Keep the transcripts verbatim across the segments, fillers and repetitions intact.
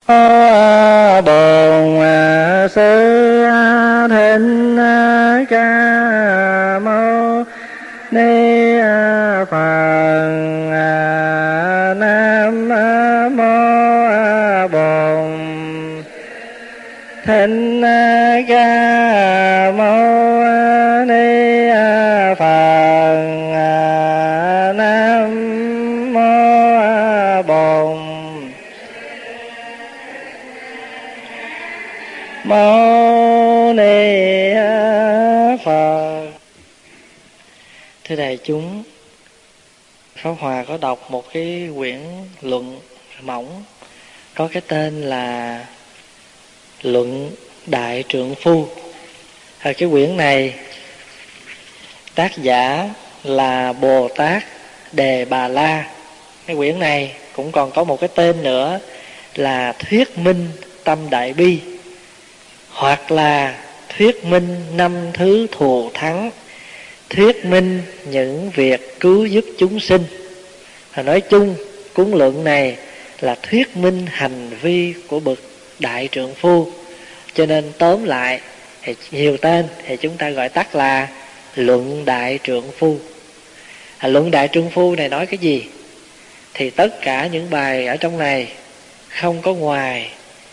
bồn sư thịnh ca mâu ni phật. Nam mô bồn thịnh ca mâu ni phật. Nam mô bồn mâu ni phật. Thưa đại chúng, Pháp Hòa có đọc một cái quyển luận mỏng có cái tên là Luận Đại Trượng Phu. Ở cái quyển này tác giả là Bồ Tát Đề Bà La. Cái quyển này cũng còn có một cái tên nữa là Thuyết Minh Tâm Đại Bi, hoặc là Thuyết Minh Năm Thứ Thù Thắng, thuyết minh những việc cứu giúp chúng sinh. Và nói chung cuốn luận này là thuyết minh hành vi của bậc đại trượng phu, cho nên tóm lại thì nhiều tên thì chúng ta gọi tắt là Luận Đại Trượng Phu. À, Luận Đại Trượng Phu này nói cái gì? Thì tất cả những bài ở trong này không có ngoài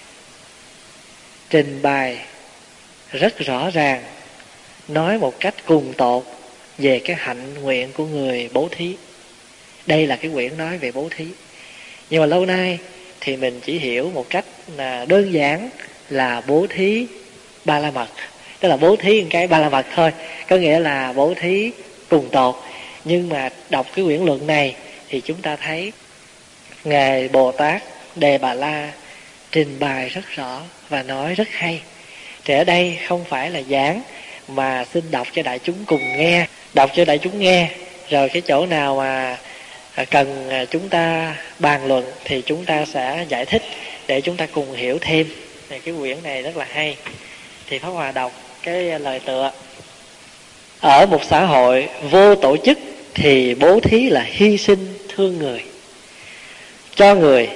trình bày rất rõ ràng, nói một cách cùng tột về cái hạnh nguyện của người bố thí. Đây là cái quyển nói về bố thí. Nhưng mà lâu nay thì mình chỉ hiểu một cách là đơn giản là bố thí ba la mật, tức là bố thí một cái ba la mật thôi, có nghĩa là bố thí cùng tột. Nhưng mà đọc cái quyển luận này thì chúng ta thấy Ngài Bồ Tát Đề Bà La trình bày rất rõ và nói rất hay. Thì ở đây không phải là giảng, mà xin đọc cho đại chúng cùng nghe. Đọc cho đại chúng nghe, rồi cái chỗ nào mà cần chúng ta bàn luận thì chúng ta sẽ giải thích để chúng ta cùng hiểu thêm. Thì cái quyển này rất là hay. Thì Pháp Hòa đọc cái lời tựa: ở một xã hội vô tổ chức thì bố thí là hy sinh thương người, cho người.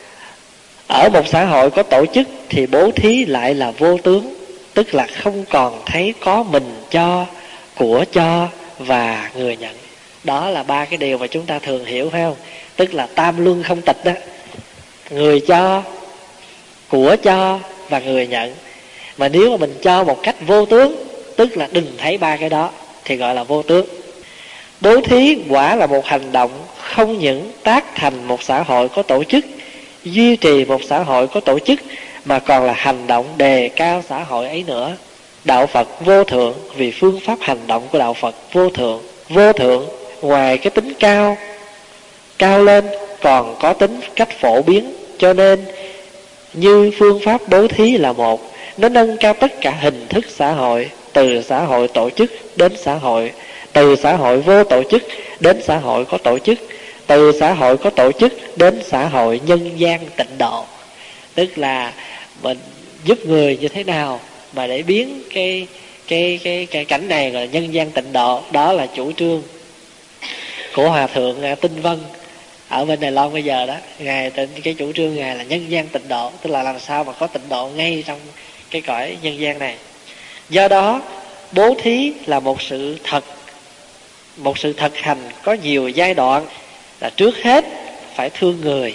Ở một xã hội có tổ chức thì bố thí lại là vô tướng, tức là không còn thấy có mình cho, của cho và người nhận. Đó là ba cái điều mà chúng ta thường hiểu, phải không? Tức là tam luân không tịch đó. Người cho, của cho và người nhận. Mà nếu mà mình cho một cách vô tướng, tức là đừng thấy ba cái đó, thì gọi là vô tướng. Bố thí quả là một hành động không những tác thành một xã hội có tổ chức, duy trì một xã hội có tổ chức, mà còn là hành động đề cao xã hội ấy nữa. Đạo Phật vô thượng vì phương pháp hành động của Đạo Phật vô thượng. Vô thượng ngoài cái tính cao, cao lên còn có tính cách phổ biến. Cho nên như phương pháp bố thí là một, nó nâng cao tất cả hình thức xã hội, từ xã hội tổ chức đến xã hội, từ xã hội vô tổ chức đến xã hội có tổ chức, từ xã hội có tổ chức đến xã hội nhân gian tịnh độ. Tức là mình giúp người như thế nào mà để biến cái cái cái cái cảnh này là nhân gian tịnh độ. Đó là chủ trương của Hòa thượng Tinh Vân ở bên Đài Loan bây giờ đó. Ngài tịnh cái chủ trương ngài là nhân gian tịnh độ, tức là làm sao mà có tịnh độ ngay trong cái cõi nhân gian này. Do đó bố thí là một sự thật, một sự thực hành có nhiều giai đoạn. Là trước hết phải thương người.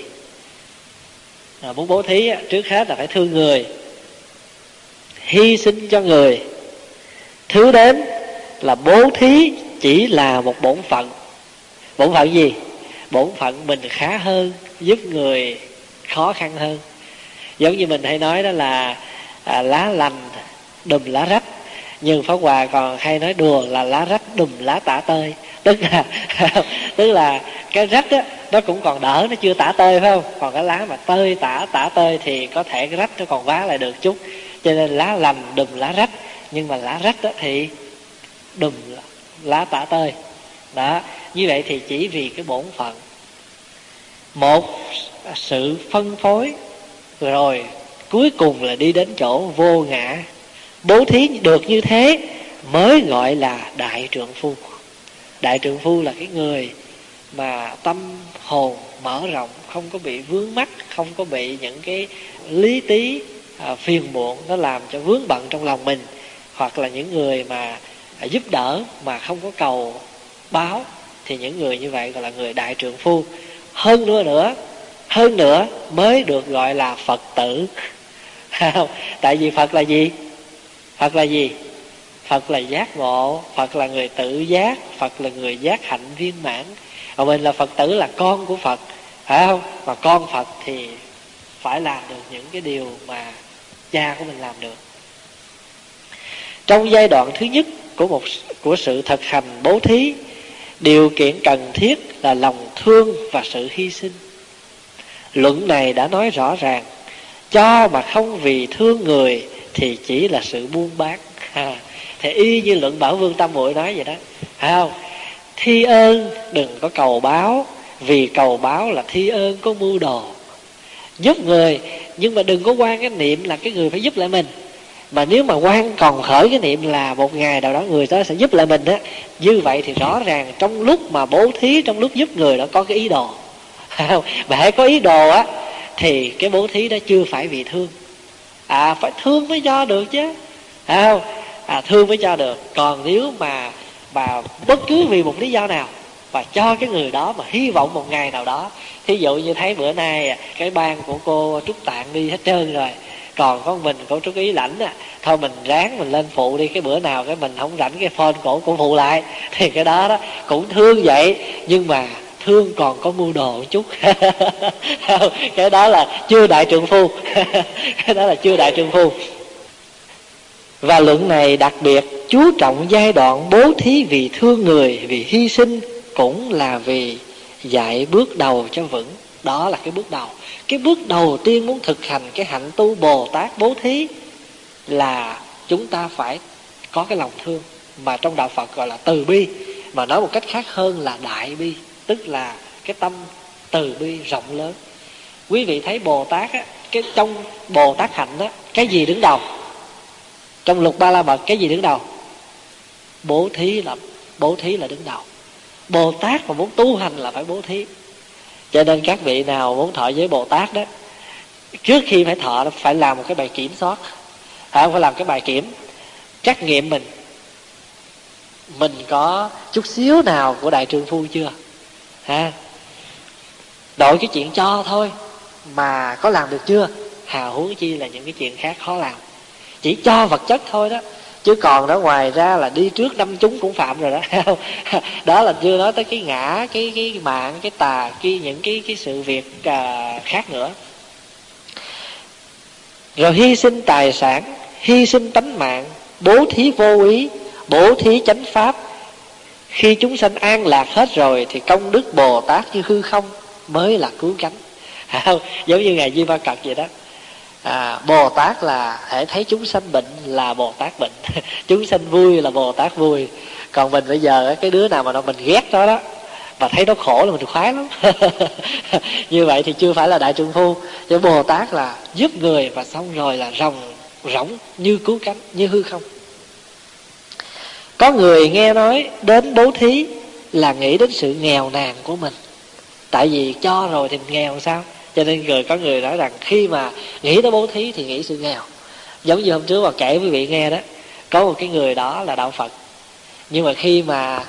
À, muốn bố thí trước hết là phải thương người, hy sinh cho người. Thứ đến là bố thí chỉ là một bổn phận. Bổn phận gì? Bổn phận mình khá hơn, giúp người khó khăn hơn. Giống như mình hay nói đó là à, lá lành đùm lá rách. Nhưng Pháp Hòa còn hay nói đùa là lá rách đùm lá tả tơi. Tức là tức là cái rách á nó cũng còn đỡ, nó chưa tả tơi, phải không? Còn cái lá mà tơi tả tả tơi thì có thể cái rách nó còn vá lại được chút. Cho nên lá lành đùm lá rách, nhưng mà lá rách á thì đùm lá tả tơi. Đó, như vậy thì chỉ vì cái bổn phận, một sự phân phối, rồi cuối cùng là đi đến chỗ vô ngã. Bố thí được như thế mới gọi là đại trượng phu. Đại trượng phu là cái người mà tâm hồn mở rộng, không có bị vướng mắc, không có bị những cái lý tí à, phiền muộn nó làm cho vướng bận trong lòng mình. Hoặc là những người mà à, giúp đỡ mà không có cầu báo, thì những người như vậy gọi là người đại trượng phu. Hơn nữa nữa hơn nữa mới được gọi là Phật tử. Tại vì Phật là gì? Phật là gì? Phật là giác ngộ, Phật là người tự giác, Phật là người giác hạnh viên mãn. Còn mình là Phật tử, là con của Phật, phải không? Mà con Phật thì phải làm được những cái điều mà cha của mình làm được. Trong giai đoạn thứ nhất của một của sự thực hành bố thí, điều kiện cần thiết là lòng thương và sự hy sinh. Luận này đã nói rõ ràng, cho mà không vì thương người thì chỉ là sự buôn bán. À, thì y như luận Bảo Vương Tam Muội nói vậy đó, phải không? Thi ơn đừng có cầu báo, vì cầu báo là thi ơn có mưu đồ. Giúp người nhưng mà đừng có quan cái niệm là cái người phải giúp lại mình. Mà nếu mà quan còn khởi cái niệm là một ngày nào đó người đó sẽ giúp lại mình á, như vậy thì rõ ràng trong lúc mà bố thí, trong lúc giúp người đó có cái ý đồ. Mà hãy có ý đồ á thì cái bố thí đó chưa phải vì thương. À, phải thương mới cho được chứ, phải không? À, thương mới cho được. Còn nếu mà mà bất cứ vì một lý do nào và cho cái người đó mà hy vọng một ngày nào đó, thí dụ như thấy bữa nay cái ban của cô Trúc Tạng đi hết trơn rồi, còn có mình cô Trúc Ý lãnh à, thôi mình ráng mình lên phụ đi, cái bữa nào cái mình không rảnh cái phone cổ cũng phụ lại. Thì cái đó đó cũng thương vậy, nhưng mà thương còn có mưu đồ một chút. Cái đó là chưa đại trượng phu. Cái đó là chưa đại trượng phu. Và luận này đặc biệt chú trọng giai đoạn bố thí vì thương người, vì hy sinh, cũng là vì dạy bước đầu cho vững. Đó là cái bước đầu. Cái bước đầu tiên muốn thực hành cái hạnh tu Bồ Tát bố thí là chúng ta phải có cái lòng thương, mà trong đạo Phật gọi là từ bi, mà nói một cách khác hơn là đại bi, tức là cái tâm từ bi rộng lớn. Quý vị thấy Bồ Tát á, cái trong Bồ Tát hạnh á, cái gì đứng đầu? Trong Lục Ba La Mật cái gì đứng đầu? Bố thí là bố thí là đứng đầu. Bồ Tát mà muốn tu hành là phải bố thí. Cho nên các vị nào muốn thọ với Bồ Tát đó, trước khi phải thọ phải làm một cái bài kiểm soát, phải không? Phải làm cái bài kiểm trắc nghiệm mình, mình có chút xíu nào của đại trượng phu chưa, ha? Đổi cái chuyện cho thôi mà có làm được chưa, hào huống chi là những cái chuyện khác khó làm. Chỉ cho vật chất thôi đó, chứ còn đó ngoài ra là đi trước đâm chúng cũng phạm rồi đó. Đó là chưa nói tới cái ngã, cái cái mạng, cái tà, cái những cái cái sự việc à, khác nữa. Rồi hy sinh tài sản, hy sinh tánh mạng, bố thí vô ý, bố thí chánh pháp. Khi chúng sanh an lạc hết rồi thì công đức Bồ Tát như hư không mới là cứu cánh. Giống như Ngài Di Ba Cật vậy đó. À, Bồ Tát là hễ thấy chúng sanh bệnh là Bồ Tát bệnh. Chúng sanh vui là Bồ Tát vui. Còn mình bây giờ cái đứa nào mà nó mình ghét đó đó, và thấy nó khổ là mình khoái lắm. Như vậy thì chưa phải là đại trượng phu. Chứ Bồ Tát là giúp người và xong rồi là rồng rỗng như cứu cánh, như hư không. Có người nghe nói đến bố thí là nghĩ đến sự nghèo nàn của mình. Tại vì cho rồi thì mình nghèo sao? Cho nên người có người nói rằng khi mà nghĩ tới bố thí thì nghĩ sự nghèo. Giống như hôm trước mà kể quý vị nghe đó, có một cái người đó là đạo Phật, nhưng mà khi mà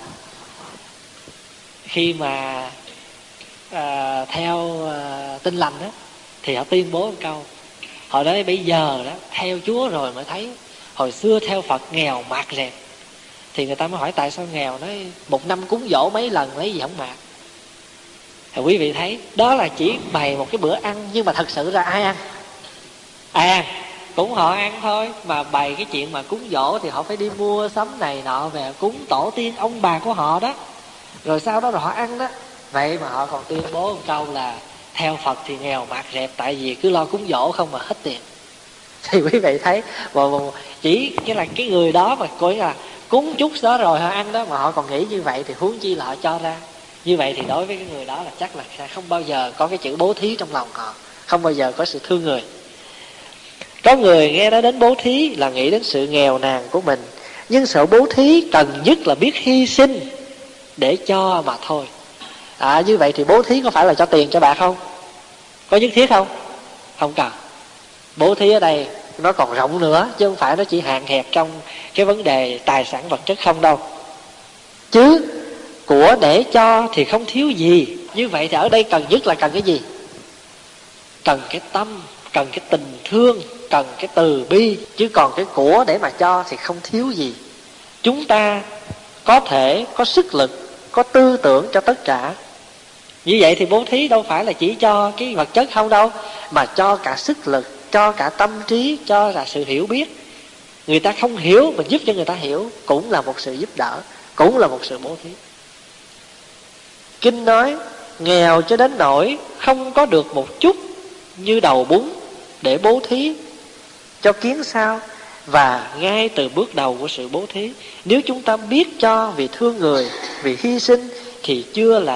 khi mà à, theo à, Tin Lành đó, thì họ tuyên bố một câu, họ nói bây giờ đó theo Chúa rồi mới thấy, hồi xưa theo Phật nghèo mạt rẹt. Thì người ta mới hỏi tại sao nghèo, nói một năm cúng dỗ mấy lần lấy gì không mạt. Thì quý vị thấy đó là chỉ bày một cái bữa ăn, nhưng mà thật sự ra ai ăn? Ai ăn? Cũng họ ăn thôi. Mà bày cái chuyện mà cúng dỗ thì họ phải đi mua sắm này nọ về cúng tổ tiên ông bà của họ đó, rồi sau đó rồi họ ăn đó. Vậy mà họ còn tuyên bố một câu là theo Phật thì nghèo mạt rẹt, tại vì cứ lo cúng dỗ không mà hết tiền. Thì quý vị thấy chỉ cái là cái người đó mà coi là cúng chút đó rồi họ ăn đó, mà họ còn nghĩ như vậy thì huống chi là họ cho ra. Như vậy thì đối với cái người đó là chắc là sẽ không bao giờ có cái chữ bố thí trong lòng họ, không bao giờ có sự thương người. Có người nghe nói đến bố thí là nghĩ đến sự nghèo nàn của mình, nhưng sự bố thí cần nhất là biết hy sinh để cho mà thôi. À, như vậy thì bố thí có phải là cho tiền cho bạc không? Có nhất thiết không? Không cần. Bố thí ở đây nó còn rộng nữa, chứ không phải nó chỉ hạn hẹp trong cái vấn đề tài sản vật chất không đâu. Chứ của để cho thì không thiếu gì. Như vậy thì ở đây cần nhất là cần cái gì? Cần cái tâm, cần cái tình thương, cần cái từ bi. Chứ còn cái của để mà cho thì không thiếu gì. Chúng ta có thể có sức lực, có tư tưởng cho tất cả. Như vậy thì bố thí đâu phải là chỉ cho cái vật chất không đâu, mà cho cả sức lực, cho cả tâm trí, cho cả sự hiểu biết. Người ta không hiểu, mình giúp cho người ta hiểu, cũng là một sự giúp đỡ, cũng là một sự bố thí. Kinh nói nghèo cho đến nỗi không có được một chút như đầu bún để bố thí cho kiến sao. Và ngay từ bước đầu của sự bố thí, nếu chúng ta biết cho vì thương người, vì hy sinh, thì chưa là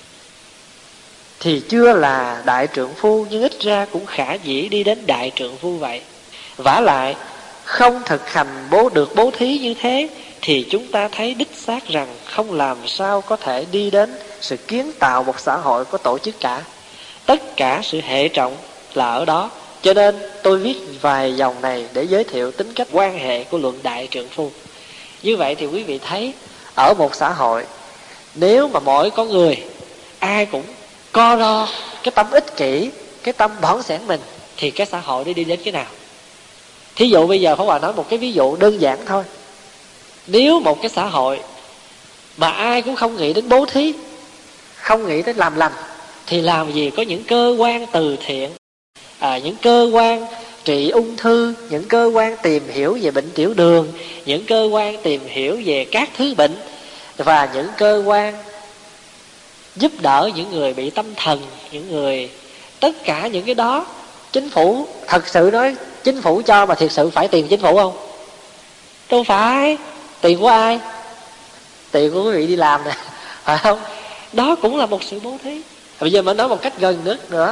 thì chưa là đại trượng phu, nhưng ít ra cũng khả dĩ đi đến đại trượng phu vậy. Vả lại không thực hành bố được bố thí như thế, thì chúng ta thấy đích xác rằng không làm sao có thể đi đến sự kiến tạo một xã hội có tổ chức cả. Tất cả sự hệ trọng là ở đó. Cho nên tôi viết vài dòng này để giới thiệu tính cách quan hệ của luận đại trượng phu. Như vậy thì quý vị thấy, ở một xã hội, nếu mà mỗi con người ai cũng co ro cái tâm ích kỷ, cái tâm bỏng sẻn mình, thì cái xã hội đi đi đến cái nào? Thí dụ bây giờ Pháp Hòa nói một cái ví dụ đơn giản thôi. Nếu một cái xã hội mà ai cũng không nghĩ đến bố thí, không nghĩ đến làm lành, thì làm gì có những cơ quan từ thiện, à, những cơ quan trị ung thư, những cơ quan tìm hiểu về bệnh tiểu đường, những cơ quan tìm hiểu về các thứ bệnh, và những cơ quan giúp đỡ những người bị tâm thần, những người, tất cả những cái đó. Chính phủ, thật sự nói chính phủ cho mà thiệt sự phải tiền chính phủ không? Đâu phải. Tiền của ai? Tiền của quý vị đi làm nè, phải không? Đó cũng là một sự bố thí. Bây giờ mình nói một cách gần nữa nữa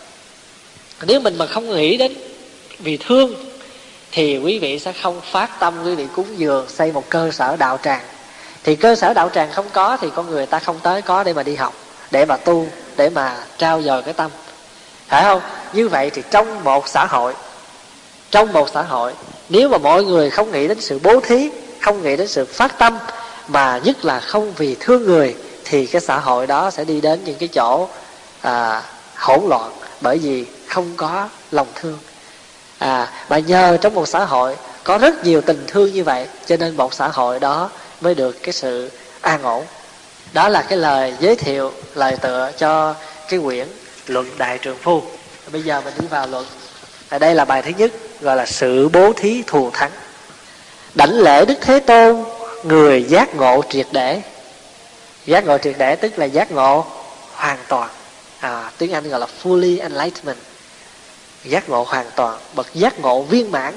nếu mình mà không nghĩ đến vì thương, thì quý vị sẽ không phát tâm quý vị cúng dường xây một cơ sở đạo tràng. Thì cơ sở đạo tràng không có, thì con người ta không tới có để mà đi học, để mà tu, để mà trao dồi cái tâm, phải không? Như vậy thì trong một xã hội, trong một xã hội, nếu mà mọi người không nghĩ đến sự bố thí, không nghĩ đến sự phát tâm, mà nhất là không vì thương người, thì cái xã hội đó sẽ đi đến những cái chỗ à, hỗn loạn, bởi vì không có lòng thương. À, mà nhờ trong một xã hội có rất nhiều tình thương như vậy, cho nên một xã hội đó mới được cái sự an ổn. Đó là cái lời giới thiệu, lời tựa cho cái quyển Luận Đại Trượng Phu. Bây giờ mình đi vào luận. Ở đây là bài thứ nhất, gọi là sự bố thí thù thắng. Đảnh lễ Đức Thế Tôn, người giác ngộ triệt để. Giác ngộ triệt để tức là giác ngộ hoàn toàn, à, tiếng Anh gọi là fully enlightenment. Giác ngộ hoàn toàn, bậc giác ngộ viên mãn.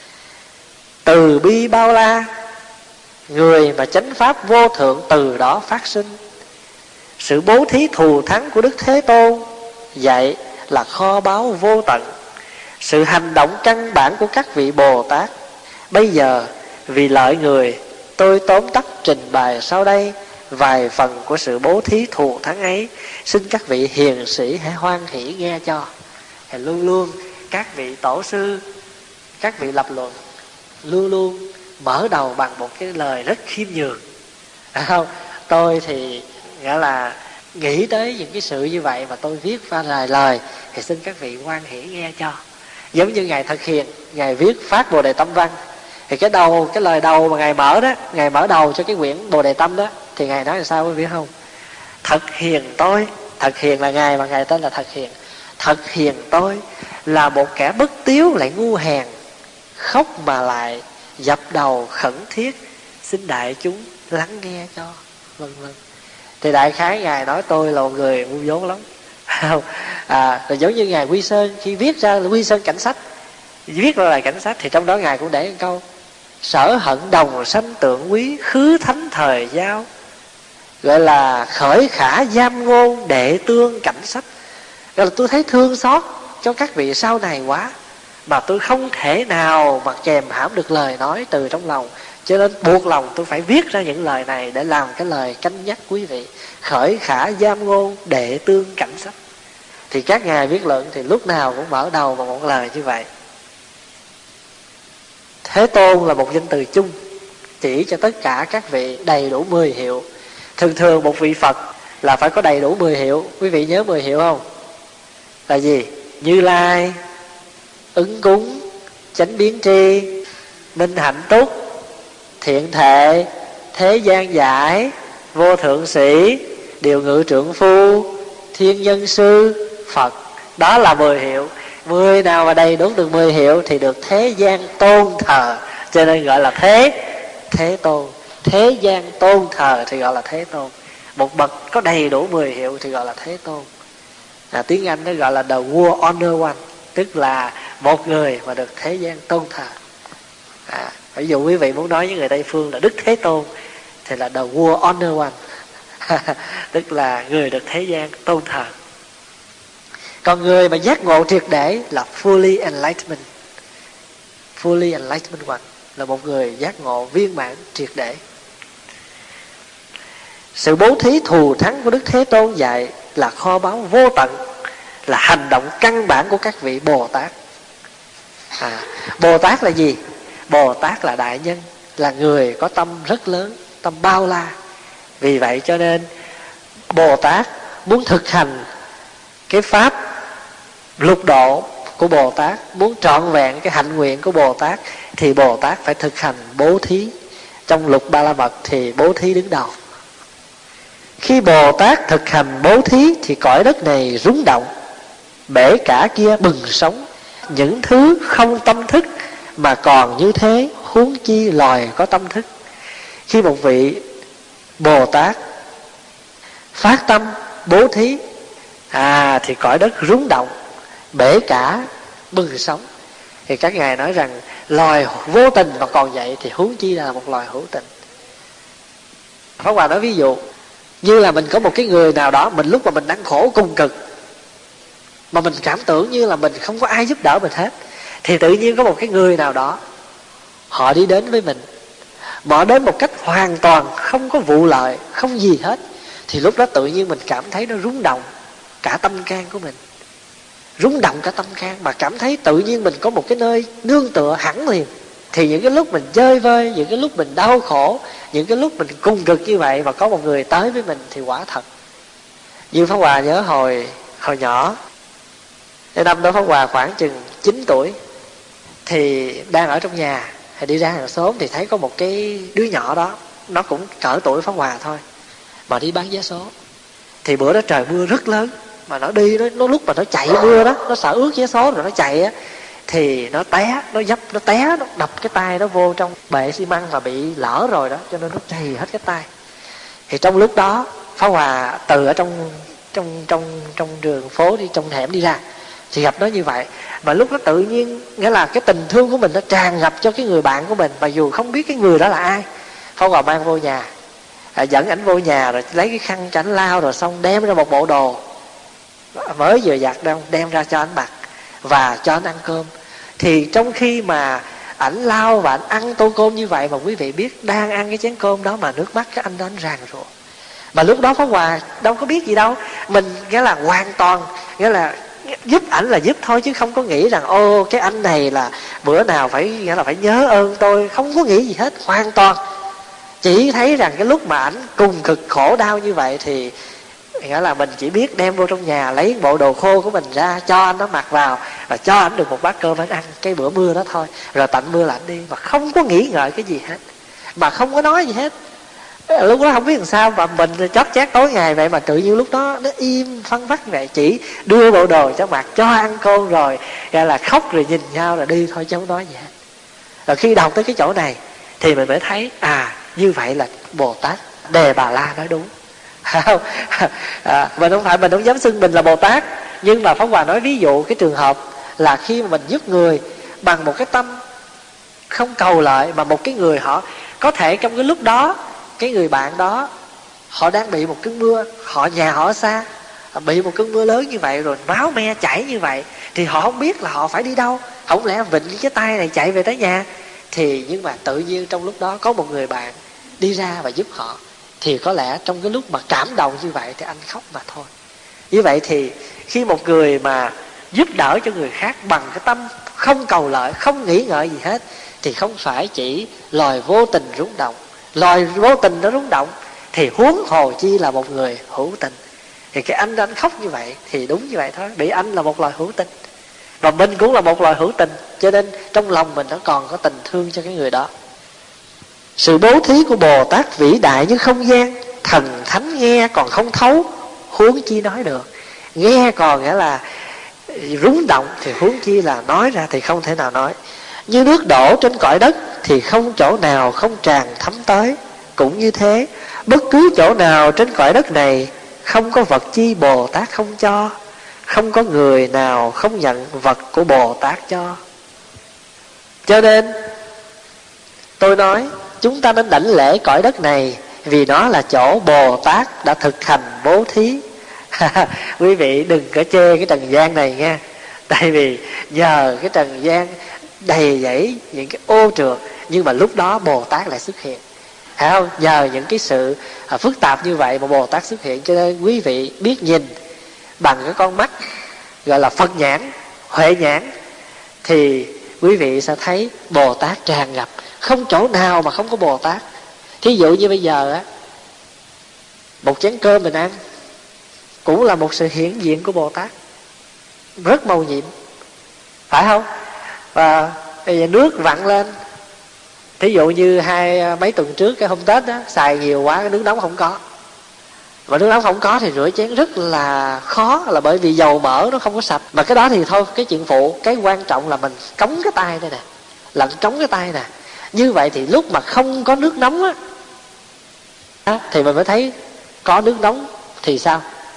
Từ bi bao la, người mà chánh pháp vô thượng từ đó phát sinh. Sự bố thí thù thắng của Đức Thế Tôn dạy là kho báu vô tận. Sự hành động căn bản của các vị Bồ Tát. Bây giờ vì lợi người, tôi tóm tắt trình bày sau đây vài phần của sự bố thí thù thắng ấy. Xin các vị hiền sĩ hãy hoan hỷ nghe cho. Thì luôn luôn các vị tổ sư, các vị lập luận luôn luôn mở đầu bằng một cái lời rất khiêm nhường, phải không? Tôi thì nghĩa là nghĩ tới những cái sự như vậy mà tôi viết ra lời lời, thì xin các vị hoan hỷ nghe cho. Giống như Ngài Thật Hiền, Ngài viết Phát Bồ Đề Tâm Văn, thì cái đầu, cái lời đầu mà Ngài mở đó, Ngài mở đầu cho cái quyển Bồ Đề Tâm đó, thì Ngài nói là sao quý vị không? Thật hiền tôi, Thật Hiền là Ngài mà Ngài tên là Thật Hiền. Thật hiền tôi là một kẻ bất tiếu lại ngu hèn, khóc mà lại dập đầu khẩn thiết, xin đại chúng lắng nghe cho, vân vân. Thì đại khái Ngài nói tôi là một người ngu dốt lắm. À, rồi giống như Ngài Quy Sơn, khi viết ra là Quy Sơn Cảnh Sách, viết ra là cảnh sách, thì trong đó Ngài cũng để một câu: sở hận đồng sanh tượng quý, khứ thánh thời giao. Gọi là khởi khả giam ngôn, đệ tương cảnh sách. Gọi là tôi thấy thương xót cho các vị sau này quá, mà tôi không thể nào mà kèm hãm được lời nói từ trong lòng, Cho nên buộc lòng tôi phải viết ra những lời này để làm cái lời canh nhắc quý vị. Khởi khả giam ngôn, đệ tương cảnh sách. Thì các ngài viết luận thì lúc nào cũng mở đầu bằng một lời như vậy. Thế Tôn là một danh từ chung, chỉ cho tất cả các vị đầy đủ mười hiệu. Thường thường một vị Phật là phải có đầy đủ mười hiệu. Quý vị nhớ mười hiệu không? Là gì? Như Lai, ứng cúng, chánh biến tri, minh hạnh túc, thiện thệ, thế gian giải, vô thượng sĩ, điều ngự trượng phu, thiên nhân sư, Phật. Đó là mười hiệu. Mười nào mà đầy đủ được mười hiệu thì được thế gian tôn thờ. Cho nên gọi là thế Thế Tôn. Thế gian tôn thờ thì gọi là Thế Tôn. Một bậc có đầy đủ mười hiệu thì gọi là Thế Tôn. À, tiếng Anh nó gọi là the world honor one, tức là một người mà được thế gian tôn thờ. À, ví dụ quý vị muốn nói với người Tây phương là Đức Thế Tôn thì là the world honor one tức là người được thế gian tôn thờ. Còn người mà giác ngộ triệt để là fully enlightenment. Fully enlightenment one là một người giác ngộ viên mãn triệt để. Sự bố thí thù thắng của Đức Thế Tôn dạy là kho báu vô tận, là hành động căn bản của các vị Bồ Tát. À, Bồ Tát là gì? Bồ Tát là đại nhân, là người có tâm rất lớn, tâm bao la. Vì vậy cho nên Bồ Tát muốn thực hành cái pháp lục độ của Bồ Tát, muốn trọn vẹn cái hạnh nguyện của Bồ Tát thì Bồ Tát phải thực hành bố thí. Trong lục ba la mật thì bố thí đứng đầu. Khi Bồ Tát thực hành bố thí thì cõi đất này rúng động, bể cả kia bừng sống. Những thứ không tâm thức mà còn như thế, huống chi loài có tâm thức. Khi một vị Bồ Tát phát tâm bố thí, à thì cõi đất rúng động, bể cả bừng sống. Thì các ngài nói rằng loài vô tình mà còn vậy thì huống chi là một loài hữu tình. Pháp Hòa nói ví dụ như là mình có một cái người nào đó, mình lúc mà mình đang khổ cùng cực mà mình cảm tưởng như là mình không có ai giúp đỡ mình hết, thì tự nhiên có một cái người nào đó họ đi đến với mình, họ đến một cách hoàn toàn không có vụ lợi, không gì hết, thì lúc đó tự nhiên mình cảm thấy nó rung động cả tâm can của mình, rung động cả tâm can, mà cảm thấy tự nhiên mình có một cái nơi nương tựa hẳn liền. Thì những cái lúc mình chơi vơi, những cái lúc mình đau khổ, những cái lúc mình cùng cực như vậy mà có một người tới với mình thì quả thật. Như Pháp Hòa nhớ hồi hồi nhỏ, cái năm đó Pháp Hòa khoảng chừng chín tuổi, thì đang ở trong nhà, thì đi ra hàng xóm thì thấy có một cái đứa nhỏ đó, nó cũng cỡ tuổi Pháp Hòa thôi, mà đi bán vé số. Thì bữa đó trời mưa rất lớn, mà nó đi, nó, nó lúc mà nó chạy mưa đó, nó sợ ướt vé số rồi nó chạy á, thì nó té, nó dấp, nó té, nó đập cái tay nó vô trong bệ xi măng mà bị lỡ rồi đó, cho nên nó chày hết cái tay. Thì trong lúc đó Pháp Hòa từ ở trong trong trong trong đường phố đi, trong hẻm đi ra thì gặp nó như vậy. Mà lúc đó tự nhiên nghĩa là cái tình thương của mình nó tràn ngập cho cái người bạn của mình, mà dù không biết cái người đó là ai. Pháp Hòa mang vô nhà, à, dẫn ảnh vô nhà rồi lấy cái khăn cho ảnh lau, rồi xong đem ra một bộ đồ mới vừa giặt đem, đem ra cho ảnh mặc và cho ảnh ăn cơm. Thì trong khi mà ảnh lau và ảnh ăn tô cơm như vậy, mà quý vị biết đang ăn cái chén cơm đó mà nước mắt cái anh đó anh ràn rụa. Mà lúc đó Pháp Hòa đâu có biết gì đâu, mình nghĩa là hoàn toàn nghĩa là giúp ảnh là giúp thôi, chứ không có nghĩ rằng ô cái anh này là bữa nào phải nghĩa là phải nhớ ơn tôi, không có nghĩ gì hết. Hoàn toàn chỉ thấy rằng cái lúc mà ảnh cùng cực khổ đau như vậy thì nghĩa là mình chỉ biết đem vô trong nhà, lấy bộ đồ khô của mình ra cho anh nó mặc vào, và cho ảnh được một bát cơm anh ăn cái bữa mưa đó thôi, rồi tạnh mưa là anh đi, mà không có nghĩ ngợi cái gì hết, mà không có nói gì hết. Lúc đó không biết làm sao mà mình chót chát tối ngày vậy, mà tự nhiên lúc đó nó im phăng vắt vậy, chỉ đưa bộ đồ cho mặc, cho ăn cơm, rồi gọi là khóc rồi nhìn nhau rồi đi thôi, chứ không nói gì hết. Rồi khi đọc tới cái chỗ này thì mình mới thấy à như vậy là Bồ Tát Đề Bà La nói đúng. à, mình không phải mình không dám xưng mình là Bồ Tát, nhưng mà Pháp Hòa nói ví dụ cái trường hợp là khi mà mình giúp người bằng một cái tâm không cầu lợi, mà một cái người họ có thể trong cái lúc đó cái người bạn đó họ đang bị một cơn mưa, họ nhà họ ở xa, bị một cơn mưa lớn như vậy rồi máu me chảy như vậy, thì họ không biết là họ phải đi đâu, không lẽ vịnh cái tay này chạy về tới nhà. Thì nhưng mà tự nhiên trong lúc đó có một người bạn đi ra và giúp họ, thì có lẽ trong cái lúc mà cảm động như vậy thì anh khóc mà thôi. Như vậy thì khi một người mà giúp đỡ cho người khác bằng cái tâm không cầu lợi, không nghĩ ngợi gì hết, thì không phải chỉ loài vô tình rung động. Loài vô tình nó rung động thì huống hồ chi là một người hữu tình. Thì cái anh anh khóc như vậy thì đúng như vậy thôi, vì anh là một loài hữu tình và mình cũng là một loài hữu tình, cho nên trong lòng mình nó còn có tình thương cho cái người đó. Sự bố thí của Bồ Tát vĩ đại như không gian, thần thánh nghe còn không thấu, huống chi nói được. Nghe còn nghĩa là rúng động, thì huống chi là nói ra thì không thể nào nói. Như nước đổ trên cõi đất thì không chỗ nào không tràn thấm tới, cũng như thế bất cứ chỗ nào trên cõi đất này không có vật chi Bồ Tát không cho, không có người nào không nhận vật của Bồ Tát cho. Cho nên tôi nói chúng ta nên đảnh lễ cõi đất này, vì nó là chỗ Bồ Tát đã thực hành bố thí. Quý vị đừng có chê cái trần gian này nha, tại vì nhờ cái trần gian đầy dẫy những cái ô trượt, nhưng mà lúc đó Bồ Tát lại xuất hiện, phải không? Nhờ những cái sự à, phức tạp như vậy mà Bồ Tát xuất hiện. Cho nên quý vị biết nhìn bằng cái con mắt gọi là Phật nhãn, huệ nhãn, thì quý vị sẽ thấy Bồ Tát tràn ngập, không chỗ nào mà không có Bồ Tát. Thí dụ như bây giờ á, một chén cơm mình ăn cũng là một sự hiển diện của Bồ Tát, rất mầu nhiệm, phải không? Và bây giờ nước vặn lên, thí dụ như hai mấy tuần trước cái hôm Tết đó xài nhiều quá, cái nước nóng không có, mà nước nóng không có thì rửa chén rất là khó, là bởi vì dầu mỡ nó không có sạch. Mà cái đó thì thôi, cái chuyện phụ. Cái quan trọng là mình cống cái tay đây nè, lặn trống cái tay nè. Như vậy thì lúc mà không có nước nóng á, thì mình mới thấy có nước nóng thì sao,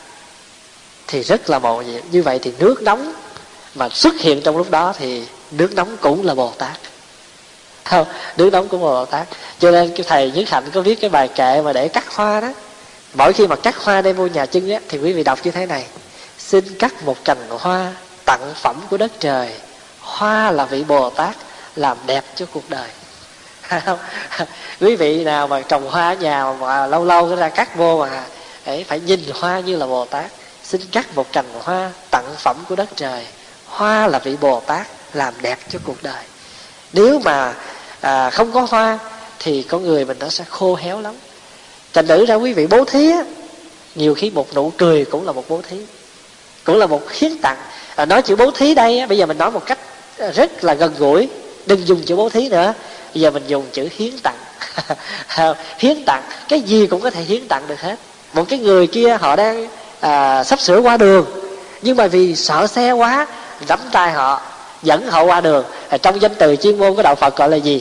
thì rất là mầu nhiệm. Như vậy thì nước nóng mà xuất hiện trong lúc đó thì nước nóng cũng là Bồ Tát, không? Nước nóng cũng là Bồ Tát. Cho nên cái thầy Nhất Hạnh có viết cái bài kệ mà để cắt hoa đó. Mỗi khi mà cắt hoa đem vô nhà trưng á, thì quý vị đọc như thế này: xin cắt một cành hoa tặng phẩm của đất trời, hoa là vị Bồ Tát làm đẹp cho cuộc đời. Không? Quý vị nào mà trồng hoa ở nhà mà lâu lâu cái ra cắt vô mà ấy, phải nhìn hoa như là Bồ Tát. Xin cắt một cành hoa tặng phẩm của đất trời, hoa là vị Bồ Tát làm đẹp cho cuộc đời. Nếu mà à, không có hoa thì con người mình nó sẽ khô héo lắm. Thành thử ra quý vị bố thí á, nhiều khi một nụ cười cũng là một bố thí, cũng là một hiến tặng. À, nói chữ bố thí đây á, bây giờ mình nói một cách rất là gần gũi, đừng dùng chữ bố thí nữa, bây giờ mình dùng chữ hiến tặng. Hiến tặng, cái gì cũng có thể hiến tặng được hết. Một cái người kia họ đang à, sắp sửa qua đường, nhưng mà vì sợ xe quá, nắm tay họ dẫn họ qua đường. À, trong danh từ chuyên môn của đạo Phật gọi là gì?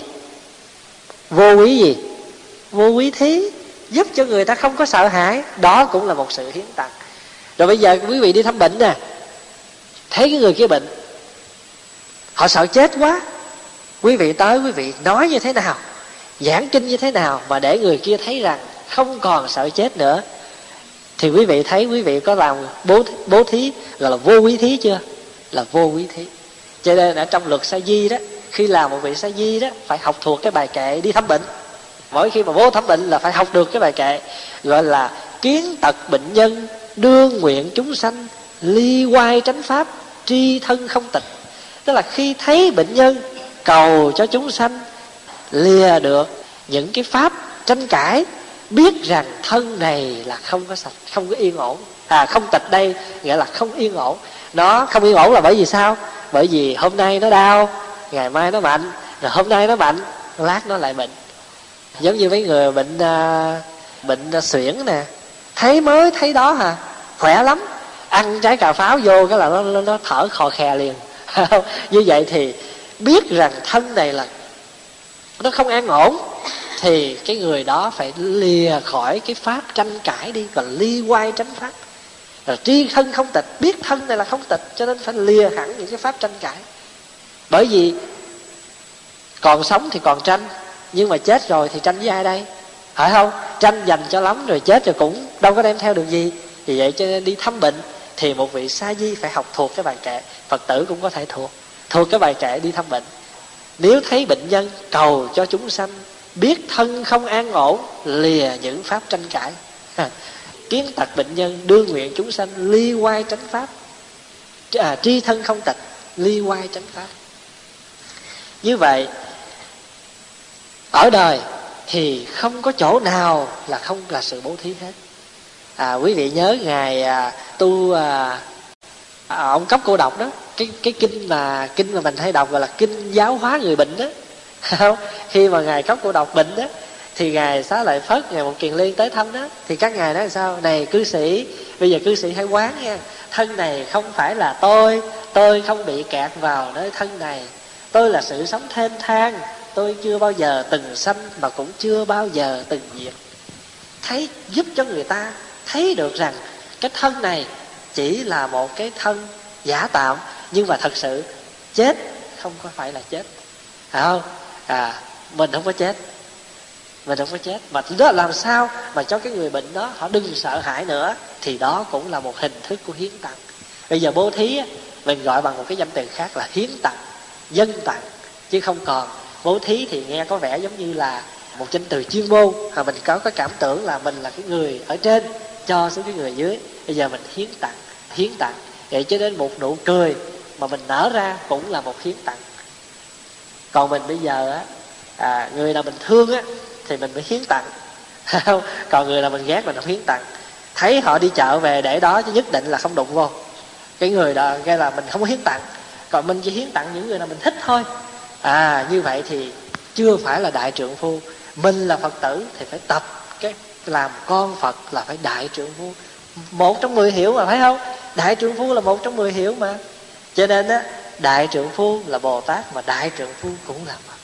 Vô quý gì? Vô quý thí, giúp cho người ta không có sợ hãi. Đó cũng là một sự hiến tặng. Rồi bây giờ quý vị đi thăm bệnh nè, thấy cái người kia bệnh, họ sợ chết quá, quý vị tới, quý vị nói như thế nào, giảng kinh như thế nào mà để người kia thấy rằng không còn sợ chết nữa, thì quý vị thấy quý vị có làm bố, bố thí gọi là vô quý thí chưa? Là vô quý thí. Cho nên ở trong luật sa di đó, khi làm một vị sa di đó phải học thuộc cái bài kệ đi thăm bệnh. Mỗi khi mà bố thăm bệnh là phải học được cái bài kệ gọi là kiến tật bệnh nhân, đương nguyện chúng sanh, ly oai tránh pháp, tri thân không tịch. Tức là khi thấy bệnh nhân cầu cho chúng sanh lìa được những cái pháp tranh cãi, biết rằng thân này là không có sạch, không có yên ổn. À, không tịch đây nghĩa là không yên ổn. Nó không yên ổn là bởi vì sao? Bởi vì hôm nay nó đau, ngày mai nó mạnh, rồi hôm nay nó mạnh, lát nó lại bệnh. Giống như mấy người bệnh uh, bệnh uh, suyễn nè, thấy mới thấy đó hả, khỏe lắm, ăn trái cà pháo vô cái là nó, nó, nó thở khò khè liền. Như vậy thì biết rằng thân này là nó không an ổn, thì cái người đó phải lìa khỏi cái pháp tranh cãi đi, gọi là ly oai tránh pháp. Rồi tri thân không tịch, biết thân này là không tịch, cho nên phải lìa hẳn những cái pháp tranh cãi. Bởi vì còn sống thì còn tranh, nhưng mà chết rồi thì tranh với ai đây? Phải không? Tranh giành cho lắm rồi chết rồi cũng đâu có đem theo được gì. Vì vậy cho nên đi thăm bệnh thì một vị sa di phải học thuộc cái bài kệ. Phật tử cũng có thể thuộc thuộc cái bài kệ đi thăm bệnh. Nếu thấy bệnh nhân cầu cho chúng sanh, biết thân không an ổn, lìa những pháp tranh cãi. Kiến tật bệnh nhân, đương nguyện chúng sanh, ly quay tránh pháp. À, tri thân không tịch, ly quay tránh pháp. Như vậy ở đời thì không có chỗ nào là không là sự bố thí hết. À, quý vị nhớ ngài à, tu à, à, ông Cốc Cô Độc đó, cái cái kinh mà kinh mà mình hay đọc gọi là kinh giáo hóa người bệnh đó. Không? Khi mà ngài Cốc Cô Độc bệnh đó, thì ngài Xá Lợi Phất, ngài Một Kiền Liên tới thăm đó, thì các ngài nói sao? Này cư sĩ, bây giờ cư sĩ hãy quán nha, thân này không phải là tôi, tôi không bị kẹt vào nơi thân này, tôi là sự sống thênh thang, tôi chưa bao giờ từng sanh mà cũng chưa bao giờ từng diệt. Thấy giúp cho người ta thấy được rằng cái thân này chỉ là một cái thân giả tạm, nhưng mà thật sự chết không có phải là chết, phải không? À, mình không có chết, mình không có chết, mà đó làm sao mà cho cái người bệnh đó họ đừng sợ hãi nữa, thì đó cũng là một hình thức của hiến tặng. Bây giờ bố thí mình gọi bằng một cái danh từ khác là hiến tặng, dân tặng, chứ không còn bố thí thì nghe có vẻ giống như là một danh từ chuyên môn, mà mình có cái cảm tưởng là mình là cái người ở trên cho xuống cái người dưới. Bây giờ mình hiến tặng, hiến tặng vậy cho nên một nụ cười mà mình nở ra cũng là một hiến tặng. Còn mình bây giờ á, à, người nào mình thương á thì mình mới hiến tặng, còn người nào mình ghét mình không hiến tặng. Thấy họ đi chợ về để đó chứ nhất định là không đụng vô cái người đó, cái là mình không hiến tặng. Còn mình chỉ hiến tặng những người nào mình thích thôi. À, như vậy thì chưa phải là đại trượng phu. Mình là Phật tử thì phải tập cái làm con Phật là phải đại trượng phu, một trong mười hiểu mà, phải không? Đại trượng phu là một trong mười hiểu mà. Cho nên á, đại trượng phu là Bồ Tát, mà đại trượng phu cũng là Phật.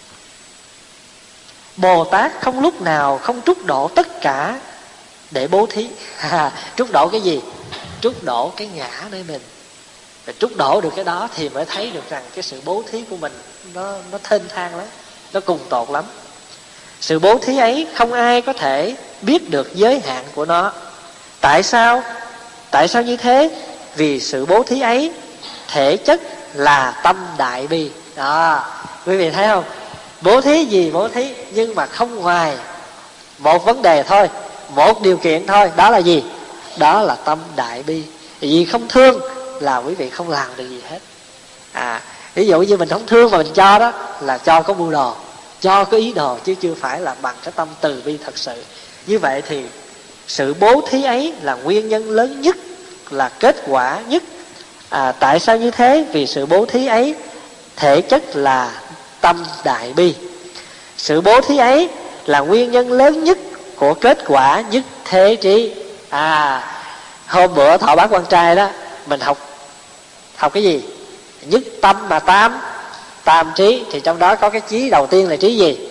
Bồ Tát không lúc nào không trút độ tất cả để bố thí. À, trút độ cái gì? Trút độ cái ngã nơi mình. Để trút độ được cái đó thì mới thấy được rằng cái sự bố thí của mình nó nó thênh thang lắm, nó cùng tột lắm. Sự bố thí ấy không ai có thể biết được giới hạn của nó. Tại sao? Tại sao như thế? Vì sự bố thí ấy thể chất là tâm đại bi. Đó, quý vị thấy không? Bố thí gì bố thí, nhưng mà không ngoài một vấn đề thôi, một điều kiện thôi. Đó là gì? Đó là tâm đại bi. Vì không thương là quý vị không làm được gì hết. À, ví dụ như mình không thương mà mình cho đó là cho có mưu đồ, cho có ý đồ, chứ chưa phải là bằng cái tâm từ bi thật sự. Như vậy thì sự bố thí ấy là nguyên nhân lớn nhất, là kết quả nhất. À, tại sao như thế? Vì sự bố thí ấy thể chất là tâm đại bi. Sự bố thí ấy là nguyên nhân lớn nhất của kết quả nhất thế trí. À, hôm bữa thọ bát quan trai đó, mình học học cái gì? Nhất tâm mà tam, tam trí. Thì trong đó có cái trí đầu tiên là trí gì?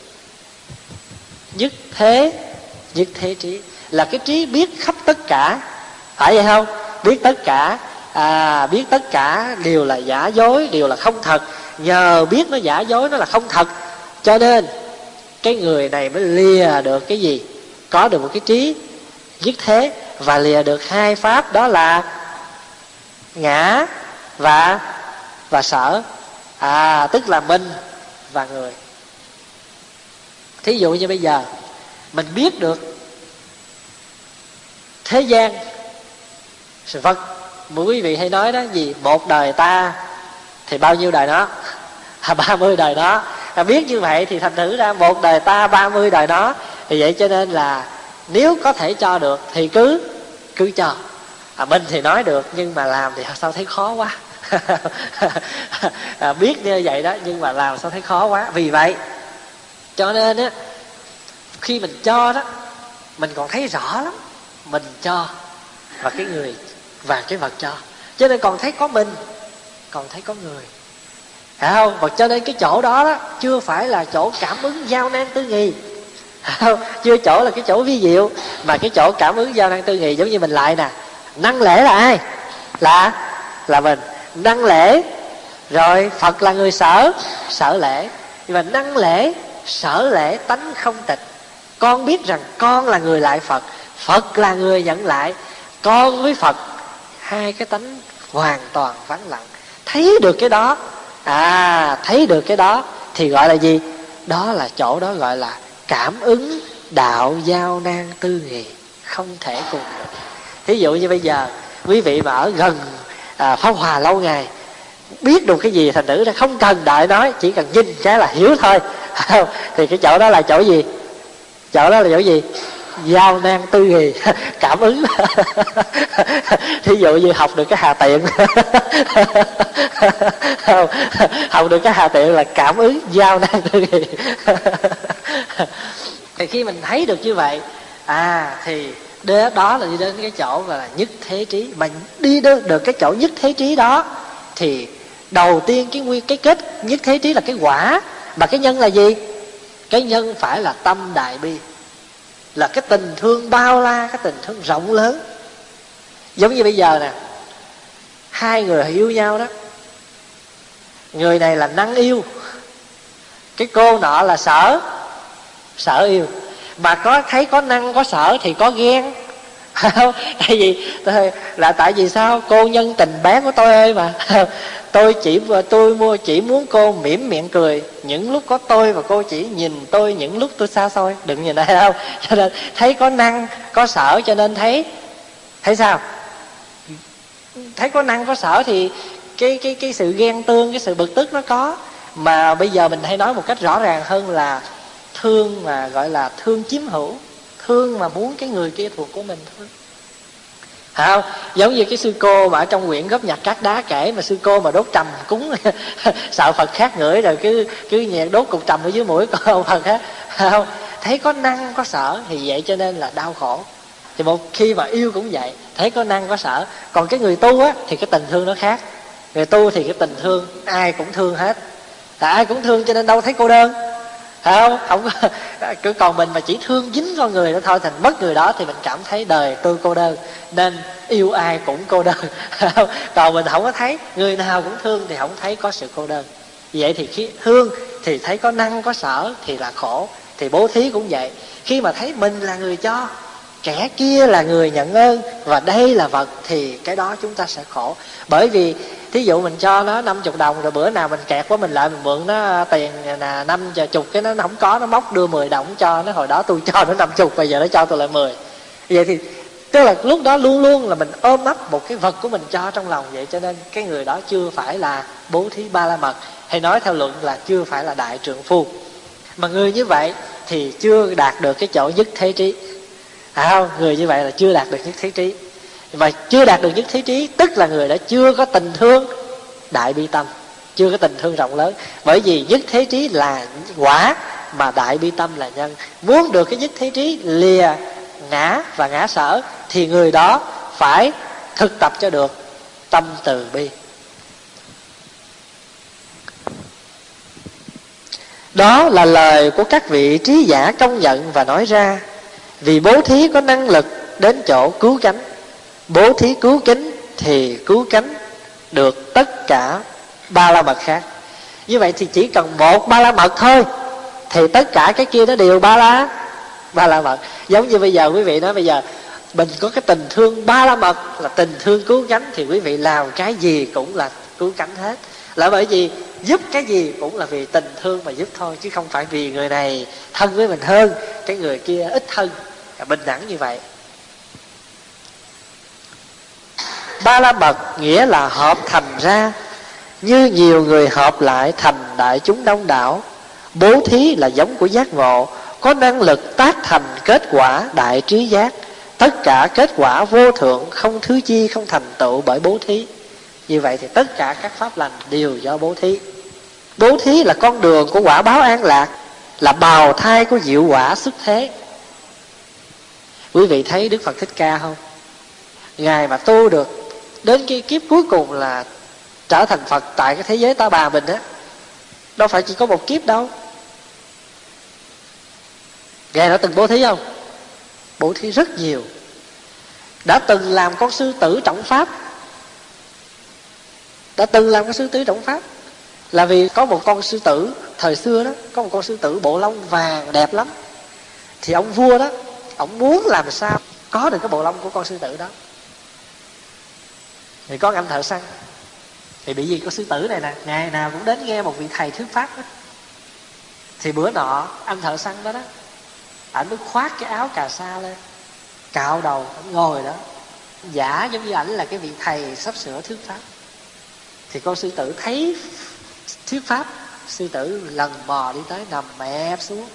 Nhất thế, nhất thế trí. Là cái trí biết khắp tất cả, phải vậy không? Biết tất cả, à, biết tất cả đều là giả dối, đều là không thật. Nhờ biết nó giả dối, nó là không thật, cho nên cái người này mới lìa được cái gì? Có được một cái trí nhất thế, và lìa được hai pháp, đó là ngã và và sở. À, tức là mình và người. Thí dụ như bây giờ mình biết được thế gian, sự vật mà quý vị hay nói đó gì? Một đời ta thì bao nhiêu đời nó? À, ba mươi đời nó. À, biết như vậy thì thành thử ra một đời ta, ba mươi đời nó. Thì vậy cho nên là nếu có thể cho được thì cứ cứ cho. À, mình thì nói được nhưng mà làm thì sao thấy khó quá. À, biết như vậy đó nhưng mà làm sao thấy khó quá. Vì vậy cho nên á, khi mình cho đó, mình còn thấy rõ lắm mình cho và cái người và cái vật cho, cho nên còn thấy có mình, còn thấy có người, phải không? Và cho nên cái chỗ đó đó chưa phải là chỗ cảm ứng giao nan tư nghì, không? Chưa chỗ là cái chỗ vi diệu, mà cái chỗ cảm ứng giao nan tư nghì giống như mình lại nè. Năng lễ là ai? Là là mình. Năng lễ rồi Phật là người sở sở lễ. Nhưng mà năng lễ sở lễ tánh không tịch. Con biết rằng con là người lại Phật, Phật là người nhận lại. Con với Phật hai cái tánh hoàn toàn vắng lặng. Thấy được cái đó, à thấy được cái đó thì gọi là gì? Đó là chỗ đó gọi là cảm ứng đạo giao nan tư nghì, không thể cùng được. Thí dụ như bây giờ quý vị mà ở gần à, Pháp Hòa lâu ngày, biết được cái gì thành nữ ra không cần đợi nói, chỉ cần nhìn cái là hiểu thôi. Thì cái chỗ đó là chỗ gì? Chỗ đó là chỗ gì? Giao nan tư nghì, cảm ứng. Thí dụ như học được cái hà tiện. Học được cái hà tiện là cảm ứng giao nan tư nghì. Thì khi mình thấy được như vậy, à thì đó là đi đến cái chỗ gọi là nhất thế trí. Mà đi được cái chỗ nhất thế trí đó thì đầu tiên cái nguyên cái kết nhất thế trí là cái quả, mà cái nhân là gì? Cái nhân phải là tâm đại bi, là cái tình thương bao la, cái tình thương rộng lớn. Giống như bây giờ nè, hai người yêu nhau đó, người này là năng yêu, cái cô nọ là sở sở yêu. Mà có thấy có năng có sở thì có ghen. Tại vì là tại vì sao? Cô nhân tình bé của tôi ơi mà. Tôi chỉ tôi mua chỉ muốn cô mỉm miệng cười những lúc có tôi, và cô chỉ nhìn tôi những lúc tôi xa xôi. Đừng nhìn đây đâu. Cho nên thấy có năng có sở, cho nên thấy thấy sao? Thấy có năng có sở thì cái cái cái sự ghen tương, cái sự bực tức nó có. Mà bây giờ mình hay nói một cách rõ ràng hơn là thương mà gọi là thương chiếm hữu, thương mà muốn cái người kia thuộc của mình thôi. Không? Giống như cái sư cô mà ở trong quyển Góp Nhặt Cát Đá kể, mà sư cô mà đốt trầm cúng sợ Phật khác ngửi rồi cứ cứ nhẹ đốt cục trầm ở dưới mũi của ông Phật khác. Không? Thấy có năng có sở thì vậy cho nên là đau khổ. Thì một khi mà yêu cũng vậy, thấy có năng có sở. Còn cái người tu á thì cái tình thương nó khác. Người tu thì cái tình thương ai cũng thương hết, tại ai cũng thương cho nên đâu thấy cô đơn. Không, không cứ còn mình mà chỉ thương dính con người đó thôi, thành mất người đó thì mình cảm thấy đời tôi cô đơn, nên yêu ai cũng cô đơn. Còn mình không có thấy người nào cũng thương thì không thấy có sự cô đơn. Vậy thì khi thương thì thấy có năng có sở thì là khổ. Thì bố thí cũng vậy, khi mà thấy mình là người cho, kẻ kia là người nhận ơn, và đây là vật, thì cái đó chúng ta sẽ khổ. Bởi vì thí dụ mình cho nó năm mươi đồng, rồi bữa nào mình kẹt quá mình lại mình mượn nó tiền là năm chục, cái nó không có, nó móc đưa mười đồng cho nó. Hồi đó tôi cho nó năm chục, bây giờ nó cho tôi lại mười. Vậy thì tức là lúc đó luôn luôn là mình ôm ấp một cái vật của mình cho trong lòng. Vậy cho nên cái người đó chưa phải là bố thí ba la mật, hay nói theo luận là chưa phải là đại trượng phu. Mà người như vậy thì chưa đạt được cái chỗ nhất thế trí. À không, người như vậy là chưa đạt được nhất thế trí. Và chưa đạt được nhất thế trí tức là người đã chưa có tình thương đại bi tâm, chưa có tình thương rộng lớn. Bởi vì nhất thế trí là quả, mà đại bi tâm là nhân. Muốn được cái nhất thế trí lìa ngã và ngã sở thì người đó phải thực tập cho được tâm từ bi. Đó là lời của các vị trí giả công nhận và nói ra. Vì bố thí có năng lực đến chỗ cứu cánh, bố thí cứu cánh thì cứu cánh được tất cả ba la mật khác. Như vậy thì chỉ cần một ba la mật thôi thì tất cả cái kia nó đều ba la ba la mật. Giống như bây giờ quý vị nói bây giờ mình có cái tình thương ba la mật là tình thương cứu cánh, thì quý vị làm cái gì cũng là cứu cánh hết. Là bởi vì giúp cái gì cũng là vì tình thương mà giúp thôi, chứ không phải vì người này thân với mình hơn, cái người kia ít thân. Bình đẳng như vậy. Ba la mật nghĩa là hợp thành ra, như nhiều người hợp lại thành đại chúng đông đảo. Bố thí là giống của giác ngộ, có năng lực tác thành kết quả đại trí giác. Tất cả kết quả vô thượng, không thứ chi không thành tựu bởi bố thí. Như vậy thì tất cả các pháp lành đều do bố thí. Bố thí là con đường của quả báo an lạc, là bào thai của diệu quả xuất thế. Quý vị thấy Đức Phật Thích Ca không? Ngài mà tu được đến cái kiếp cuối cùng là trở thành Phật tại cái thế giới Ta Bà mình á, đâu phải chỉ có một kiếp đâu. Ngài đã từng bố thí không? Bố thí rất nhiều. Đã từng làm con sư tử trọng pháp. Đã từng làm con sư tử trọng pháp là vì có một con sư tử thời xưa đó, có một con sư tử bộ lông vàng đẹp lắm. Thì ông vua đó, ông muốn làm sao có được cái bộ lông của con sư tử đó. Thì có anh thợ săn, thì bị gì con sư tử này nè, ngày nào cũng đến nghe một vị thầy thuyết pháp đó. Thì bữa nọ anh thợ săn đó đó, ảnh mới khoác cái áo cà sa lên, cạo đầu, ảnh ngồi đó giả giống như ảnh là cái vị thầy sắp sửa thuyết pháp. Thì con sư tử thấy thuyết pháp, sư tử lần mò đi tới nằm mẹp xuống.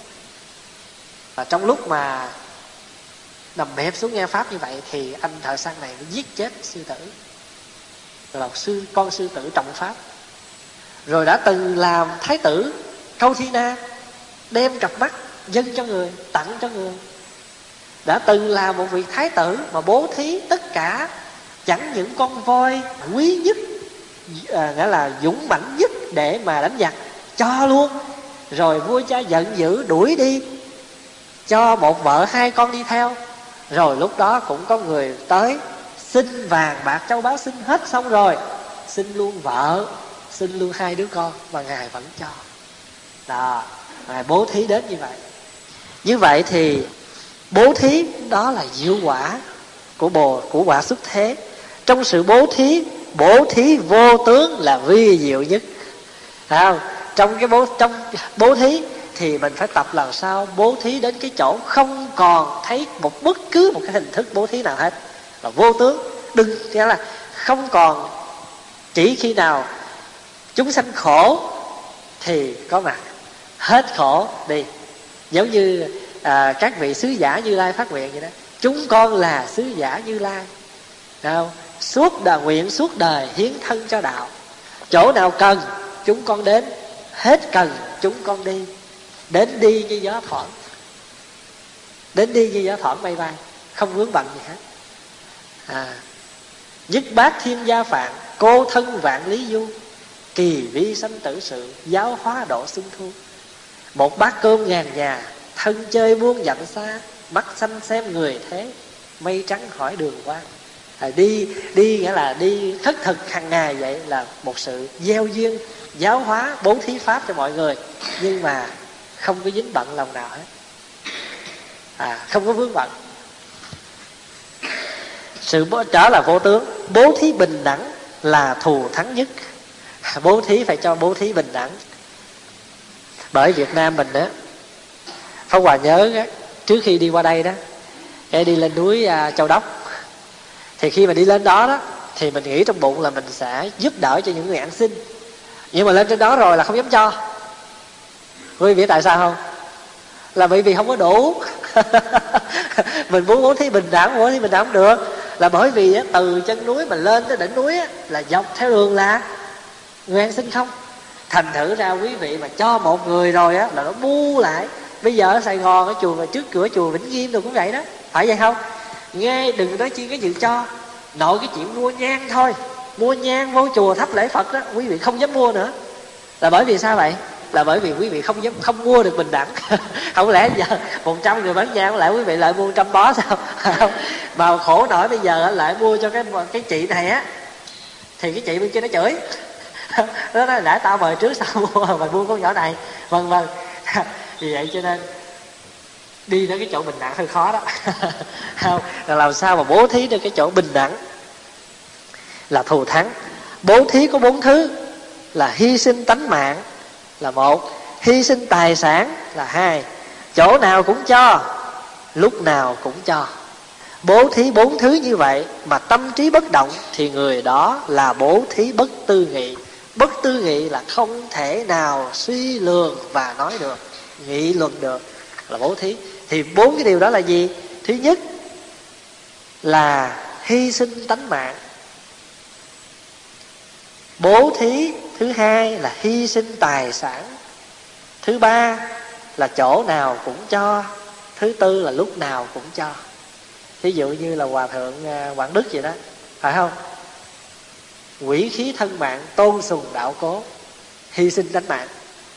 Và trong lúc mà nằm mẹp xuống nghe pháp như vậy thì anh thợ săn này mới giết chết sư tử. Rồi là sư con sư tử trọng pháp. Rồi đã từng làm thái tử Câu Thi Na, đem cặp mắt dâng cho người, tặng cho người. Đã từng là một vị thái tử mà bố thí tất cả, chẳng những con voi quý nhất, à, nghĩa là dũng mãnh nhất để mà đánh giặc, cho luôn. Rồi vua cha giận dữ đuổi đi, cho một vợ hai con đi theo. Rồi lúc đó cũng có người tới xin vàng bạc châu báu, xin hết xong rồi, xin luôn vợ, xin luôn hai đứa con, mà Ngài vẫn cho. Đó, Ngài bố thí đến như vậy. Như vậy thì bố thí đó là diệu quả của bồ của quả xuất thế. Trong sự bố thí, bố thí vô tướng là vi diệu nhất. Phải không? Trong cái bố trong bố thí thì mình phải tập làm sao bố thí đến cái chỗ không còn thấy một bất cứ một cái hình thức bố thí nào hết, là vô tướng. Đừng nghĩa là không còn chỉ khi nào chúng sanh khổ thì có mặt, hết khổ đi. Giống như à, các vị sứ giả Như Lai phát nguyện vậy đó. Chúng con là sứ giả Như Lai, nào suốt đời nguyện suốt đời hiến thân cho đạo. Chỗ nào cần chúng con đến, hết cần chúng con đi. Đến đi như gió thoảng, đến đi như gió thoảng bay bay, không vướng bận gì hết. À, nhất bát thiên gia phạn, cô thân vạn lý du, kỳ vi sanh tử sự, giáo hóa độ xuân thu. Một bát cơm ngàn nhà, thân chơi buông dặm xa, mắt xanh xem người thế, mây trắng hỏi đường qua. À, đi đi nghĩa là đi khất thực hàng ngày, vậy là một sự gieo duyên giáo hóa bố thí pháp cho mọi người, nhưng mà không có dính bận lòng nào hết. À, không có vướng bận. Sự trở là vô tướng. Bố thí bình đẳng là thù thắng nhất. Bố thí phải cho bố thí bình đẳng. Bởi Việt Nam mình đó, Pháp Hòa nhớ đó, trước khi đi qua đây đó, em đi lên núi à, Châu Đốc. Thì khi mà đi lên đó đó thì mình nghĩ trong bụng là mình sẽ giúp đỡ cho những người ăn xin. Nhưng mà lên trên đó rồi là không dám cho. Quý vị biết tại sao không? Là bởi vì không có đủ. Mình muốn bố thí bình đẳng, bố thí bình đẳng không được. Là bởi vì á, từ chân núi mà lên tới đỉnh núi á, là dọc theo đường là người ăn xin không. Thành thử ra quý vị mà cho một người rồi á là nó bu lại. Bây giờ ở Sài Gòn, ở chùa, trước cửa chùa Vĩnh Nghiêm rồi cũng vậy đó. Phải vậy không? Nghe đừng nói chi cái dự cho. Nội cái chuyện mua nhang thôi, mua nhang vô chùa thắp lễ Phật đó, quý vị không dám mua nữa. Là bởi vì sao vậy? Là bởi vì quý vị không dám, không mua được bình đẳng. Không lẽ giờ một trăm người bán nhang lại quý vị lại mua trăm bó sao? Không. Mà khổ nổi bây giờ lại mua cho cái cái chị này á, thì cái chị bên kia nó chửi. Nó nói đã tao mời trước sao mua, mày mua con nhỏ này. Vân vân. Vì vậy cho nên đi đến cái chỗ bình đẳng hơi khó đó. Không, là làm sao mà bố thí được cái chỗ bình đẳng là thù thắng. Bố thí có bốn thứ là hy sinh tánh mạng là một, hy sinh tài sản là hai, chỗ nào cũng cho, lúc nào cũng cho. Bố thí bốn thứ như vậy mà tâm trí bất động thì người đó là bố thí bất tư nghị. Bất tư nghị là không thể nào suy lường và nói được, nghị luận được, là bố thí. Thì bốn cái điều đó là gì? Thứ nhất là hy sinh tánh mạng, bố thí. Thứ hai là hy sinh tài sản. Thứ ba là chỗ nào cũng cho. Thứ tư là lúc nào cũng cho. Ví dụ như là Hòa Thượng Quảng Đức vậy đó, phải không? Quỷ khí thân mạng, tôn sùng đạo cố, hy sinh tánh mạng,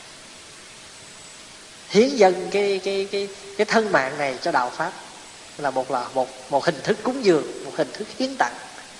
hiến dâng cái cái cái cái thân mạng này cho đạo pháp, là một là một một hình thức cúng dường, một hình thức hiến tặng.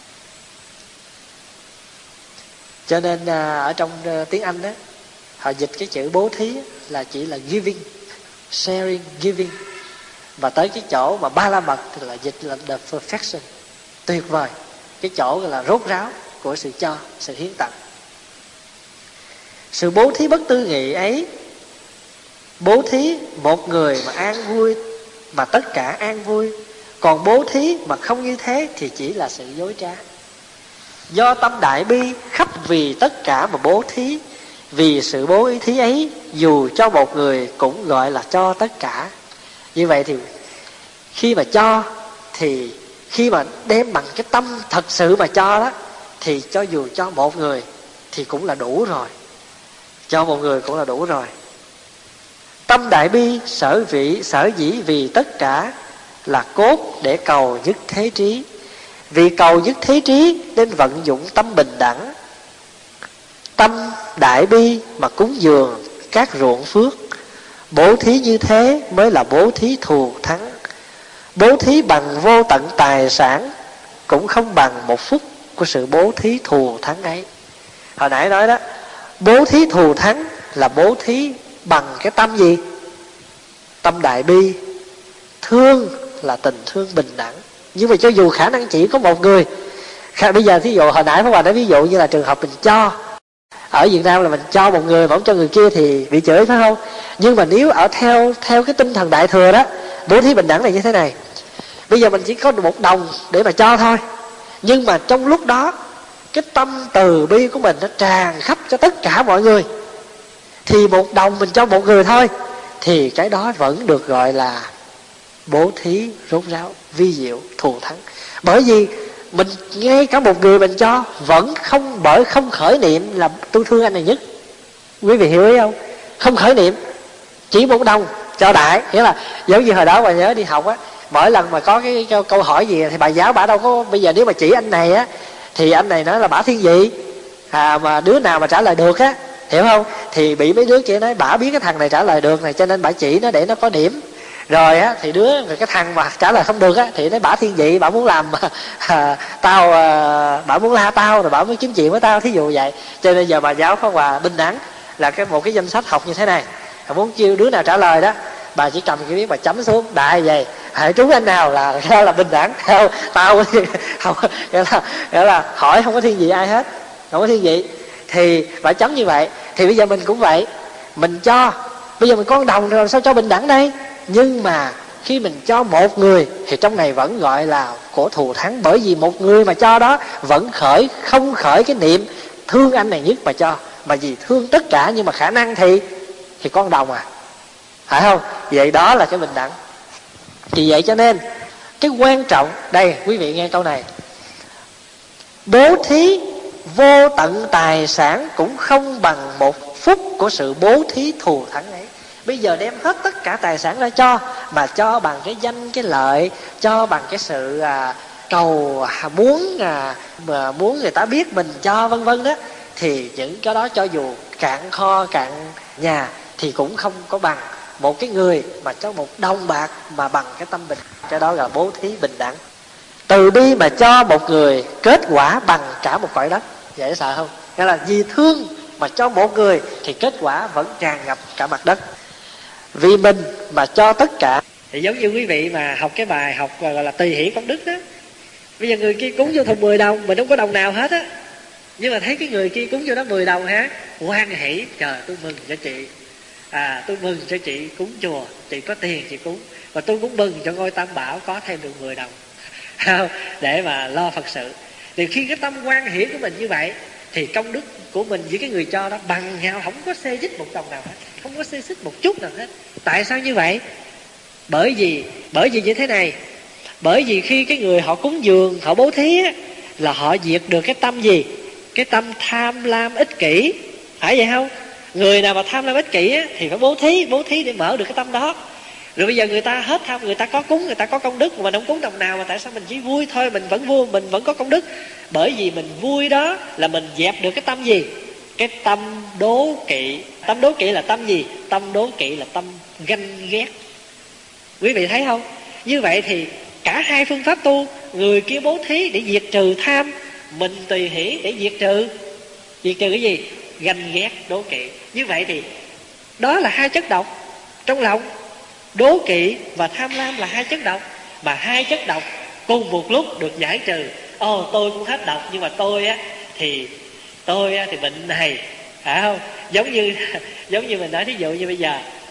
Cho nên ở trong tiếng Anh đó, họ dịch cái chữ bố thí là chỉ là giving, sharing, giving. Và tới cái chỗ mà ba la mật thì là dịch là the perfection, tuyệt vời. Cái chỗ là rốt ráo của sự cho, sự hiến tặng. Sự bố thí bất tư nghị ấy Bố thí một người mà an vui mà tất cả an vui, còn bố thí mà không như thế thì chỉ là sự dối trá. Do tâm đại bi khắp vì tất cả mà bố thí, vì sự bố thí ấy dù cho một người cũng gọi là cho tất cả. Như vậy thì khi mà cho, thì khi mà đem bằng cái tâm thật sự mà cho đó, thì cho dù cho một người thì cũng là đủ rồi. Cho một người cũng là đủ rồi. Tâm đại bi sở vị sở dĩ vì tất cả là cốt để cầu nhất thế trí. Vì cầu nhất thế trí nên vận dụng tâm bình đẳng. Tâm đại bi mà cúng dường các ruộng phước. Bố thí như thế mới là bố thí thù thắng. Bố thí bằng vô tận tài sản cũng không bằng một phút của sự bố thí thù thắng ấy. Hồi nãy nói đó, bố thí thù thắng là bố thí bằng cái tâm gì? Tâm đại bi. Thương là tình thương bình đẳng. Nhưng mà cho dù khả năng chỉ có một người, bây giờ thí dụ hồi nãy Pháp Hòa nói ví dụ như là trường hợp mình cho ở Việt Nam là mình cho một người mà không cho người kia thì bị chửi, phải không? Nhưng mà nếu ở theo theo cái tinh thần Đại Thừa đó, bố thí bình đẳng là như thế này. Bây giờ mình chỉ có một đồng để mà cho thôi, nhưng mà trong lúc đó cái tâm từ bi của mình nó tràn khắp cho tất cả mọi người, thì một đồng mình cho một người thôi, thì cái đó vẫn được gọi là bố thí rốt ráo, vi diệu, thù thắng. Bởi vì mình ngay cả một người mình cho vẫn không, bởi không khởi niệm là tôi thương anh này nhất. Quý vị hiểu ý không? Không khởi niệm, chỉ một đồng cho đại. Nghĩa là giống như hồi đó bà nhớ đi học á, mỗi lần mà có cái câu, câu hỏi gì thì bà giáo bả đâu có, bây giờ nếu mà chỉ anh này á thì anh này nói là bả thiên vị, à, mà đứa nào mà trả lời được á, hiểu không, thì bị mấy đứa kia nói bả biết cái thằng này trả lời được này cho nên bả chỉ nó để nó có điểm. Rồi á thì đứa cái thằng mà trả lời không được á thì nói bả thiên vị, bả muốn làm à, tao à, bả muốn la tao rồi bả mới kiếm chuyện với tao, thí dụ vậy. Cho nên giờ bà giáo Pháp Hòa bình đẳng là cái một cái danh sách học như thế này, muốn kêu đứa nào trả lời đó bà chỉ cầm cái miếng bà chấm xuống đại vậy, hãy trúng anh nào là là bình đẳng. Theo tao không, nghĩa là, nghĩa là hỏi không có thiên vị ai hết, không có thiên vị thì bà chấm như vậy. Thì bây giờ mình cũng vậy, mình cho, bây giờ mình có một đồng rồi làm sao cho bình đẳng đây? Nhưng mà khi mình cho một người thì trong này vẫn gọi là của thù thắng, bởi vì một người mà cho đó vẫn khởi không khởi cái niệm thương anh này nhất mà cho, mà vì thương tất cả, nhưng mà khả năng thì thì con đồng à, phải không? Vậy đó là cái bình đẳng. Vì vậy cho nên cái quan trọng đây, quý vị nghe câu này, bố thí vô tận tài sản cũng không bằng một phút của sự bố thí thù thắng ấy. Bây giờ đem hết tất cả tài sản ra cho, mà cho bằng cái danh cái lợi, cho bằng cái sự à, cầu à, muốn à, mà muốn người ta biết mình cho vân vân đó, thì những cái đó cho dù cạn kho cạn nhà thì cũng không có bằng một cái người mà cho một đồng bạc mà bằng cái tâm bình. Cái đó là bố thí bình đẳng. Từ bi mà cho một người kết quả bằng cả một cõi đất. Dễ sợ không? Nghĩa là vì thương mà cho một người thì kết quả vẫn tràn ngập cả mặt đất. Vì mình mà cho tất cả, thì giống như quý vị mà học cái bài học gọi là tùy hỷ công đức đó. Bây giờ người kia cúng vô thùng mười đồng, mình không có đồng nào hết á, nhưng mà thấy cái người kia cúng vô đó mười đồng ha, hoan hỷ, trời tôi mừng cho chị, à tôi mừng cho chị cúng chùa, chị có tiền chị cúng, và tôi cũng mừng cho ngôi Tam Bảo có thêm được mười đồng để mà lo Phật sự. Thì khi cái tâm hoan hỷ của mình như vậy thì công đức của mình với cái người cho đó bằng nhau, không có xê xích một đồng nào hết, không có xê xích một chút nào hết. Tại sao như vậy? Bởi vì bởi vì như thế này, bởi vì khi cái người họ cúng dường, họ bố thí á, là họ diệt được cái tâm gì? Cái tâm tham lam ích kỷ, phải vậy không? Người nào mà tham lam ích kỷ á, thì phải bố thí, bố thí để mở được cái tâm đó. Rồi bây giờ người ta hết tham, người ta có cúng, người ta có công đức, mà mình không cúng đồng nào, mà tại sao mình chỉ vui thôi, mình vẫn vui, mình vẫn có công đức? Bởi vì mình vui đó là mình dẹp được cái tâm gì? Cái tâm đố kỵ. Tâm đố kỵ là tâm gì? Tâm đố kỵ là tâm ganh ghét. Quý vị thấy không? Như vậy thì cả hai phương pháp tu, người kia bố thí để diệt trừ tham, mình tùy hỷ để diệt trừ diệt trừ cái gì? Ganh ghét, đố kỵ. Như vậy thì đó là hai chất độc trong lòng. Đố kỵ và tham lam là hai chất độc, mà hai chất độc cùng một lúc được giải trừ. Ồ, tôi cũng hết độc, nhưng mà tôi á thì tôi á thì bệnh này, phải không? Giống như giống như mình nói, thí dụ như bây giờ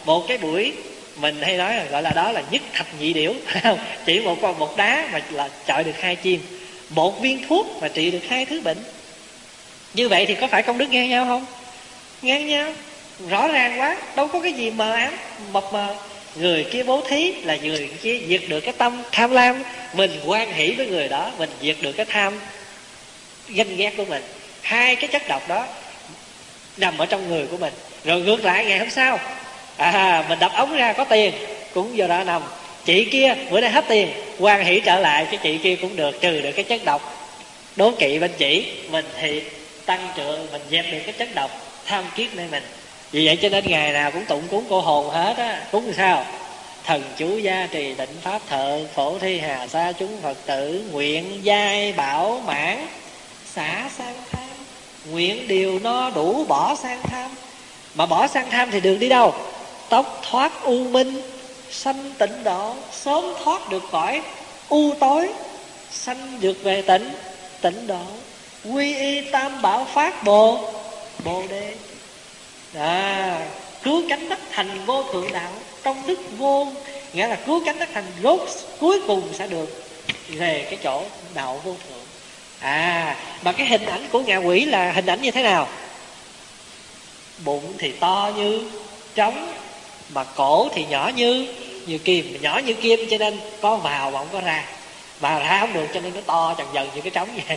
một cái buổi mình hay nói là gọi là đó là nhất thạch nhị điểu, không? Chỉ một con một đá mà là chọi được hai chim, một viên thuốc mà trị được hai thứ bệnh. Như vậy thì có phải công đức ngang nhau không? Ngang nhau, rõ ràng quá, đâu có cái gì mờ ám mập mờ. Người kia bố thí là người kia diệt được cái tâm tham lam, mình hoan hỷ với người đó, mình diệt được cái tham ganh ghét của mình. Hai cái chất độc đó nằm ở trong người của mình. Rồi ngược lại ngày hôm sau, à, mình đập ống ra có tiền, cũng do đó nằm. Chị kia bữa nay hết tiền, hoan hỷ trở lại, cái chị kia cũng được, trừ được cái chất độc đố kỵ bên chỉ. Mình thì tăng trưởng, mình dẹp được cái chất độc tham kiết nơi mình. Vì vậy cho nên ngày nào cũng tụng cúng cô hồn hết á. Cúng làm sao? Thần chú gia trì định pháp thợ, phổ thi hà sa chúng Phật tử, nguyện giai bảo mãn xả sang tham, nguyện điều no đủ bỏ sang tham. Mà bỏ sang tham thì đường đi đâu? Tốc thoát u minh, sanh tịnh độ, sớm thoát được khỏi u tối, sanh được về tịnh tịnh độ, quy y tam bảo phát bồ bồ đề. À, cứu cánh đất thành vô thượng đạo, trong đức vô, nghĩa là cứu cánh đất thành rốt cuối cùng sẽ được về cái chỗ đạo vô thượng. À, mà cái hình ảnh của ngạ quỷ là hình ảnh như thế nào? Bụng thì to như trống, mà cổ thì nhỏ như như kim, nhỏ như kim cho nên có vào mà không có ra, mà ra không được cho nên nó to chần dần như cái trống vậy.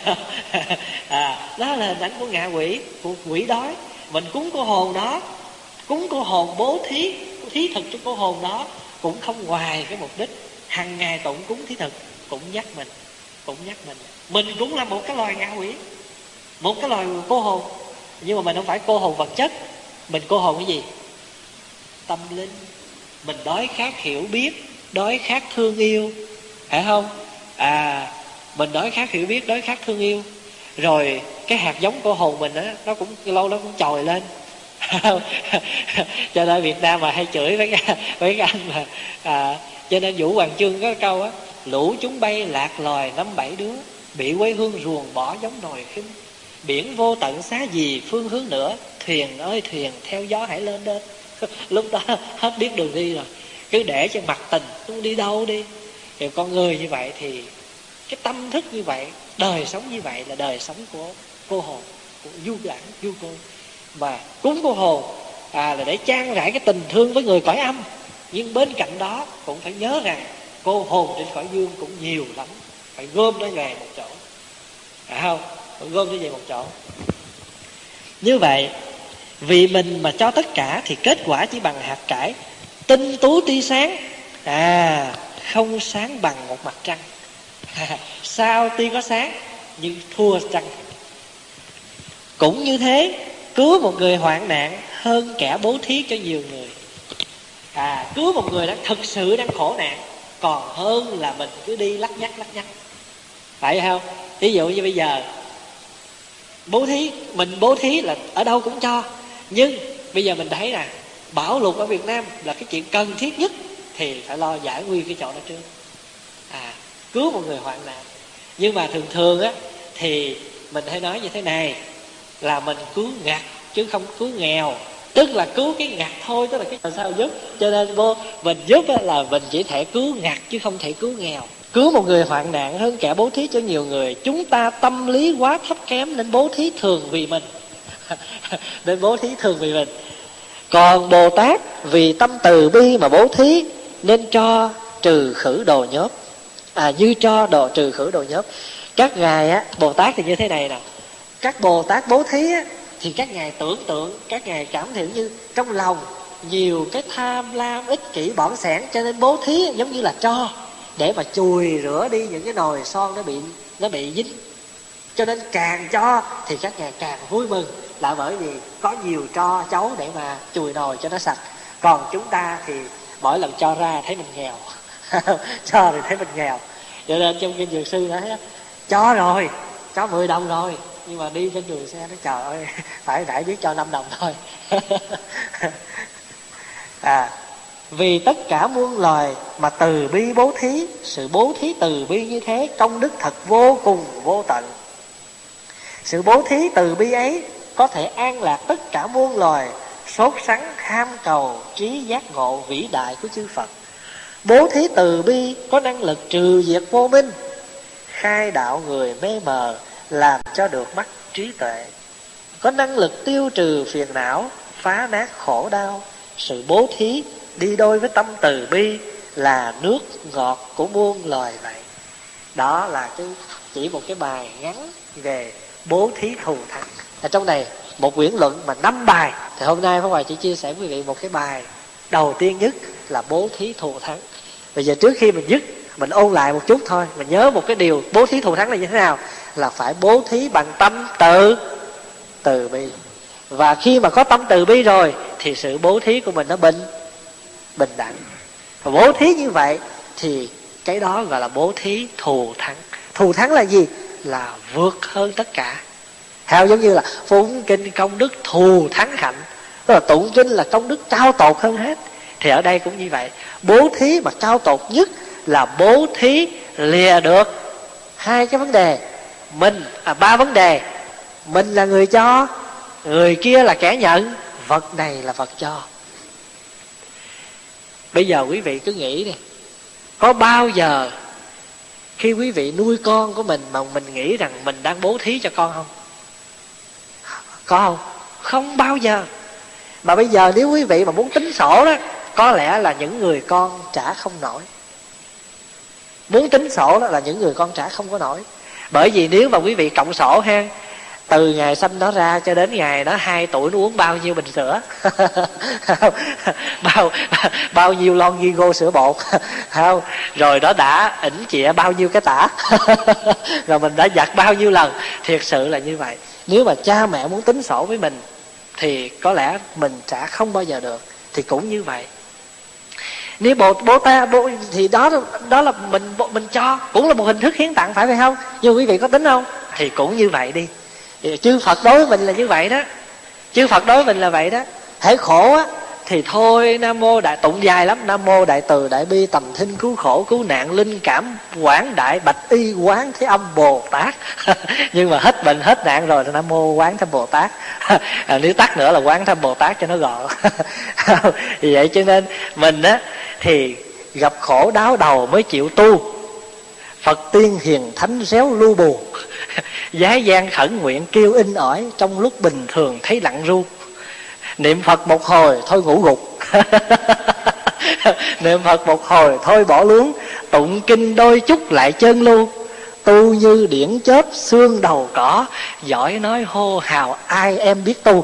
À, đó là hình ảnh của ngạ quỷ, của quỷ đói. Mình cúng cô hồn đó, cúng cô hồn bố thí, thí thực cho cô hồn đó, cũng không ngoài cái mục đích hàng ngày tụng cúng thí thực, cũng nhắc mình, cũng nhắc mình, mình cũng là một cái loài ngạ quỷ, một cái loài cô hồn. Nhưng mà mình không phải cô hồn vật chất, mình cô hồn cái gì? Tâm linh. Mình đói khát hiểu biết, đói khát thương yêu, phải không? À, mình đói khát hiểu biết, đói khát thương yêu. Rồi cái hạt giống cô hồn mình á, nó cũng lâu nó cũng trồi lên. Cho nên Việt Nam mà hay chửi với cái, với cái anh mà à, cho nên Vũ Hoàng Chương có câu á: lũ chúng bay lạc loài năm bảy đứa, bị quê hương ruồng bỏ giống nồi khinh. Biển vô tận xá gì phương hướng nữa, thuyền ơi thuyền theo gió hãy lên đến. Lúc đó hết biết đường đi rồi, cứ để cho mặt tình không đi đâu đi. Thì con người như vậy thì cái tâm thức như vậy, đời sống như vậy là đời sống của cô hồn, của du đẳng du cô. Mà cúng cô hồn à, là để trang rải cái tình thương với người cõi âm. Nhưng bên cạnh đó cũng phải nhớ rằng cô hồn trên cõi dương cũng nhiều lắm, phải gom nó về một chỗ, phải không? Phải gom nó về một chỗ. Như vậy vì mình mà cho tất cả thì kết quả chỉ bằng hạt cải. Tinh tú tia sáng, à, không sáng bằng một mặt trăng. Sao tuy có sáng nhưng thua trăng. Cũng như thế, cứu một người hoạn nạn hơn kẻ bố thí cho nhiều người. À, cứu một người đang thực sự đang khổ nạn còn hơn là mình cứ đi lắc nhắc lắc nhắc, phải không? Ví dụ như bây giờ bố thí, mình bố thí là ở đâu cũng cho, nhưng bây giờ mình thấy là bão lụt ở Việt Nam là cái chuyện cần thiết nhất thì phải lo giải nguy cái chỗ đó trước. À, cứu một người hoạn nạn. Nhưng mà thường thường á thì mình hay nói như thế này, là mình cứu ngặt chứ không cứu nghèo. Tức là cứu cái ngặt thôi, tức là cái làm sao giúp. Cho nên vô mình giúp là mình chỉ thể cứu ngặt chứ không thể cứu nghèo. Cứu một người hoạn nạn hơn kẻ bố thí cho nhiều người. Chúng ta tâm lý quá thấp kém nên bố thí thường vì mình. Nên bố thí thường vì mình. Còn Bồ Tát vì tâm từ bi mà bố thí nên cho trừ khử đồ nhớp. À, như cho đồ trừ khử đồ nhớp. Các ngài á, Bồ Tát thì như thế này nè. Các Bồ Tát bố thí á, thì các ngài tưởng tượng, các ngài cảm thấy như trong lòng nhiều cái tham lam ích kỷ bỏng sẻn, cho nên bố thí giống như là cho để mà chùi rửa đi những cái nồi son nó bị nó bị dính. Cho nên càng cho thì các ngài càng vui mừng, là bởi vì có nhiều tro chấu để mà chùi nồi cho nó sạch. Còn chúng ta thì mỗi lần cho ra thấy mình nghèo. Cho thì thấy mình nghèo. Cho nên trong kinh Dược Sư nói cho rồi, cho mười đồng rồi, nhưng mà đi trên đường xe nó trời ơi, phải phải biết cho năm đồng thôi. À, vì tất cả muôn loài mà từ bi bố thí, sự bố thí từ bi như thế công đức thật vô cùng vô tận. Sự bố thí từ bi ấy có thể an lạc tất cả muôn loài, sốt sắng ham cầu trí giác ngộ vĩ đại của chư Phật. Bố thí từ bi có năng lực trừ diệt vô minh, khai đạo người mê mờ, làm cho được mắt trí tuệ. Có năng lực tiêu trừ phiền não, phá nát khổ đau. Sự bố thí đi đôi với tâm từ bi là nước ngọt của muôn loài vậy. Đó là cái chỉ một cái bài ngắn về bố thí thù thắng. Ở trong này một quyển luận mà năm bài, thì hôm nay Pháp Hòa chỉ chia sẻ với quý vị một cái bài đầu tiên nhất là bố thí thù thắng. Bây giờ trước khi mình dứt, mình ôn lại một chút thôi. Mình nhớ một cái điều bố thí thù thắng là như thế nào, là phải bố thí bằng tâm từ từ bi. Và khi mà có tâm từ bi rồi thì sự bố thí của mình nó bình bình đẳng. Và bố thí như vậy thì cái đó gọi là bố thí thù thắng. Thù thắng là gì? Là vượt hơn tất cả. Theo giống như là phụng kinh công đức thù thắng hạnh, tức là tụng kinh là công đức cao tột hơn hết. Thì ở đây cũng như vậy. Bố thí mà cao tột nhất là bố thí lìa được hai cái vấn đề. Mình, à ba vấn đề. Mình là người cho, người kia là kẻ nhận, vật này là vật cho. Bây giờ quý vị cứ nghĩ đi, có bao giờ khi quý vị nuôi con của mình mà mình nghĩ rằng mình đang bố thí cho con không? Có không? Không bao giờ. Mà bây giờ nếu quý vị mà muốn tính sổ đó, có lẽ là những người con trả không nổi. Muốn tính sổ đó là những người con trả không có nổi. Bởi vì nếu mà quý vị cộng sổ ha, từ ngày sanh nó ra cho đến ngày nó hai tuổi nó uống bao nhiêu bình sữa bao bao nhiêu lon Vigo sữa bột không, rồi nó đã ỉnh chịa bao nhiêu cái tả rồi mình đã giặt bao nhiêu lần. Thiệt sự là như vậy. Nếu mà cha mẹ muốn tính sổ với mình thì có lẽ mình trả không bao giờ được. Thì cũng như vậy. Nếu bố bố ta bố, thì đó đó là mình mình cho, cũng là một hình thức hiến tặng, phải phải không? Nhưng quý vị có tính không? Thì cũng như vậy đi. Chư Phật đối với mình là như vậy đó. Chư Phật đối với mình là vậy đó. Hễ khổ á thì thôi Nam Mô Đại, tụng dài lắm. Nam Mô Đại Từ Đại Bi Tầm Thinh Cứu Khổ Cứu Nạn Linh Cảm Quảng Đại Bạch Y Quán Thế Âm Bồ Tát. Nhưng mà hết bệnh hết nạn rồi là Nam Mô Quán Thâm Bồ Tát. À, nếu tắt nữa là Quán Thâm Bồ Tát cho nó gọn. Vì vậy cho nên mình á thì gặp khổ đáo đầu mới chịu tu. Phật tiên hiền thánh réo lưu bù, giá gian khẩn nguyện kêu in ỏi, trong lúc bình thường thấy lặng ru. Niệm Phật một hồi thôi ngủ gục. Niệm Phật một hồi thôi bỏ luống, tụng kinh đôi chút lại chân lưu. Tu như điển chớp xương đầu cỏ, giỏi nói hô hào ai em biết tu.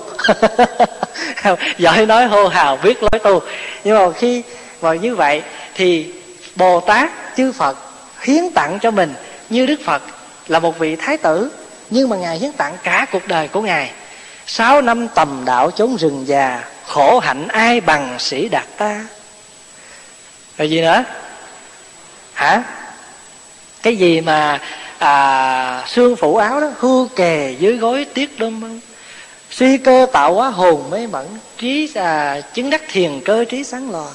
Giỏi nói hô hào biết lối tu. Nhưng mà khi mà như vậy thì Bồ Tát chư Phật hiến tặng cho mình. Như Đức Phật là một vị thái tử, nhưng mà Ngài hiến tặng cả cuộc đời của Ngài. Sáu năm tầm đạo chốn rừng già, khổ hạnh ai bằng sĩ đạt ta. Rồi gì nữa? Hả? Cái gì mà à, xương phủ áo đó, hưu kề dưới gối tiếc đơm mông. Suy cơ tạo hóa hồn mê mẩn, trí à, chứng đắc thiền cơ trí sáng lò.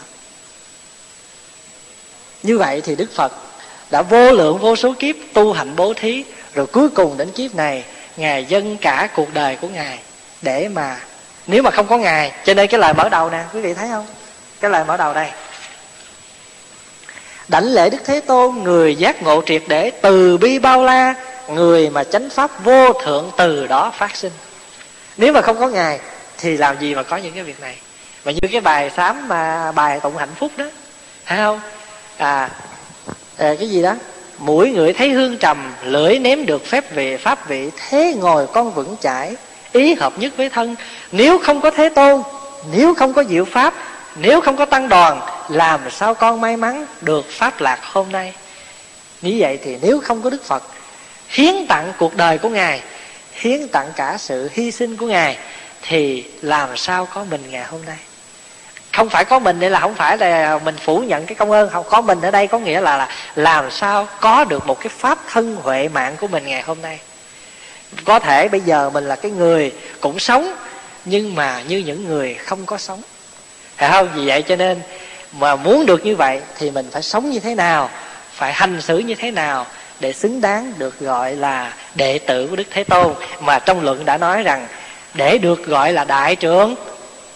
Như vậy thì Đức Phật đã vô lượng vô số kiếp tu hạnh bố thí, rồi cuối cùng đến kiếp này Ngài dâng cả cuộc đời của Ngài để mà, nếu mà không có Ngài, cho nên cái lời mở đầu nè, quý vị thấy không? Cái lời mở đầu đây: đảnh lễ Đức Thế Tôn, người giác ngộ triệt để, từ bi bao la, người mà chánh pháp vô thượng từ đó phát sinh. Nếu mà không có Ngài thì làm gì mà có những cái việc này. Và như cái bài sám mà bài tụng hạnh phúc đó, thấy không? À, à cái gì đó, mũi ngửi thấy hương trầm, lưỡi nếm được phép vị pháp vị, thế ngồi con vững chãi, ý hợp nhất với thân. Nếu không có Thế Tôn, nếu không có diệu pháp, nếu không có tăng đoàn, làm sao con may mắn được pháp lạc hôm nay. Như vậy thì nếu không có Đức Phật hiến tặng cuộc đời của Ngài, hiến tặng cả sự hy sinh của Ngài, thì làm sao có mình ngày hôm nay. Không phải có mình đây là không phải là mình phủ nhận cái công ơn. Không, có mình ở đây có nghĩa là, là làm sao có được một cái pháp thân huệ mạng của mình ngày hôm nay. Có thể bây giờ mình là cái người cũng sống, nhưng mà như những người không có sống, phải không? Vì vậy cho nên mà muốn được như vậy thì mình phải sống như thế nào, phải hành xử như thế nào để xứng đáng được gọi là đệ tử của Đức Thế Tôn. Mà trong luận đã nói rằng để được gọi là đại trưởng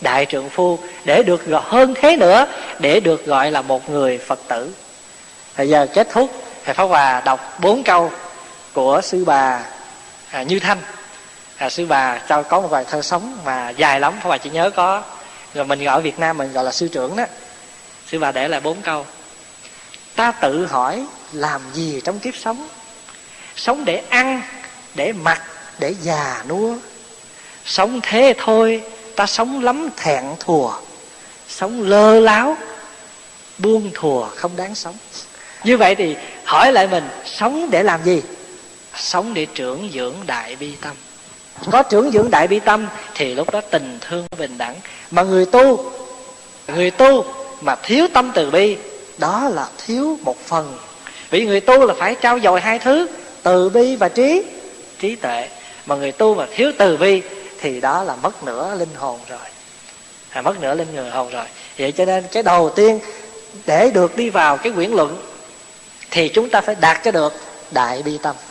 đại trượng phu, để được gọi hơn thế nữa, để được gọi là một người Phật tử. Bây giờ kết thúc, thầy Pháp Hòa đọc bốn câu của sư bà à, Như Thanh. À, sư bà cho có một vài thơ sống mà dài lắm, Pháp Hòa chỉ nhớ có, rồi mình ở Việt Nam mình gọi là sư trưởng đó. Sư bà để lại bốn câu. Ta tự hỏi làm gì trong kiếp sống? Sống để ăn, để mặc, để già nua. Sống thế thôi, ta sống lắm thẹn thùa. Sống lơ láo, buông thùa không đáng sống. Như vậy thì hỏi lại mình, sống để làm gì? Sống để trưởng dưỡng đại bi tâm. Có trưởng dưỡng đại bi tâm thì lúc đó tình thương bình đẳng. Mà người tu, người tu mà thiếu tâm từ bi, đó là thiếu một phần. Vì người tu là phải trao dồi hai thứ, từ bi và trí trí tuệ. Mà người tu mà thiếu từ bi thì đó là mất nửa linh hồn rồi, à, mất nửa linh người hồn rồi. Vậy cho nên cái đầu tiên để được đi vào cái quyển luận thì chúng ta phải đạt cho được đại bi tâm.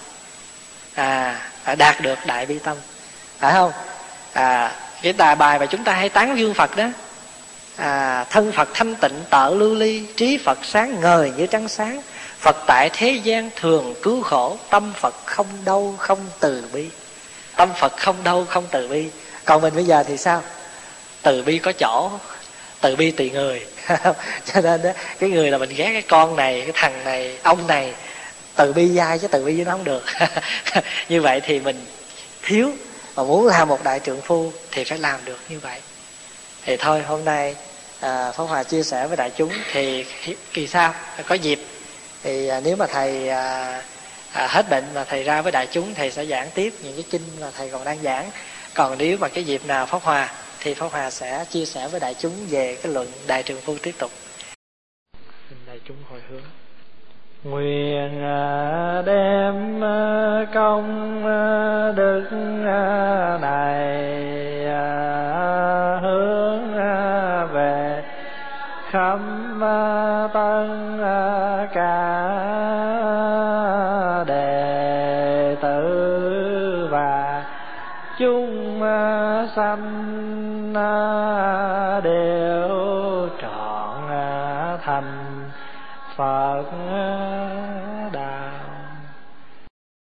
À, đạt được đại bi tâm, phải không? À, cái tà bài mà chúng ta hay tán dương Phật đó, à, thân Phật thanh tịnh tợ lưu ly, trí Phật sáng ngời như trăng sáng. Phật tại thế gian thường cứu khổ, tâm Phật không đâu không từ bi. Tâm Phật không đâu không từ bi. Còn mình bây giờ thì sao? Từ bi có chỗ, từ bi tùy người. Cho nên đó, cái người là mình ghét cái con này, cái thằng này, ông này, từ bi dai chứ từ bi với nó không được. Như vậy thì mình thiếu. Mà muốn làm một đại trượng phu thì phải làm được như vậy. Thì thôi hôm nay à, Pháp Hòa chia sẻ với đại chúng. Thì kỳ sau có dịp thì à, nếu mà thầy à, à, hết bệnh mà thầy ra với đại chúng, thầy sẽ giảng tiếp những cái kinh mà thầy còn đang giảng. Còn nếu mà cái dịp nào Pháp Hòa thì Pháp Hòa sẽ chia sẻ với đại chúng về cái luận đại trượng phu tiếp tục. Xin đại chúng hồi hướng. Nguyện đem công đức này hướng về khắp tất cả đệ tử và chúng sanh đều trọn thành Phật đạo.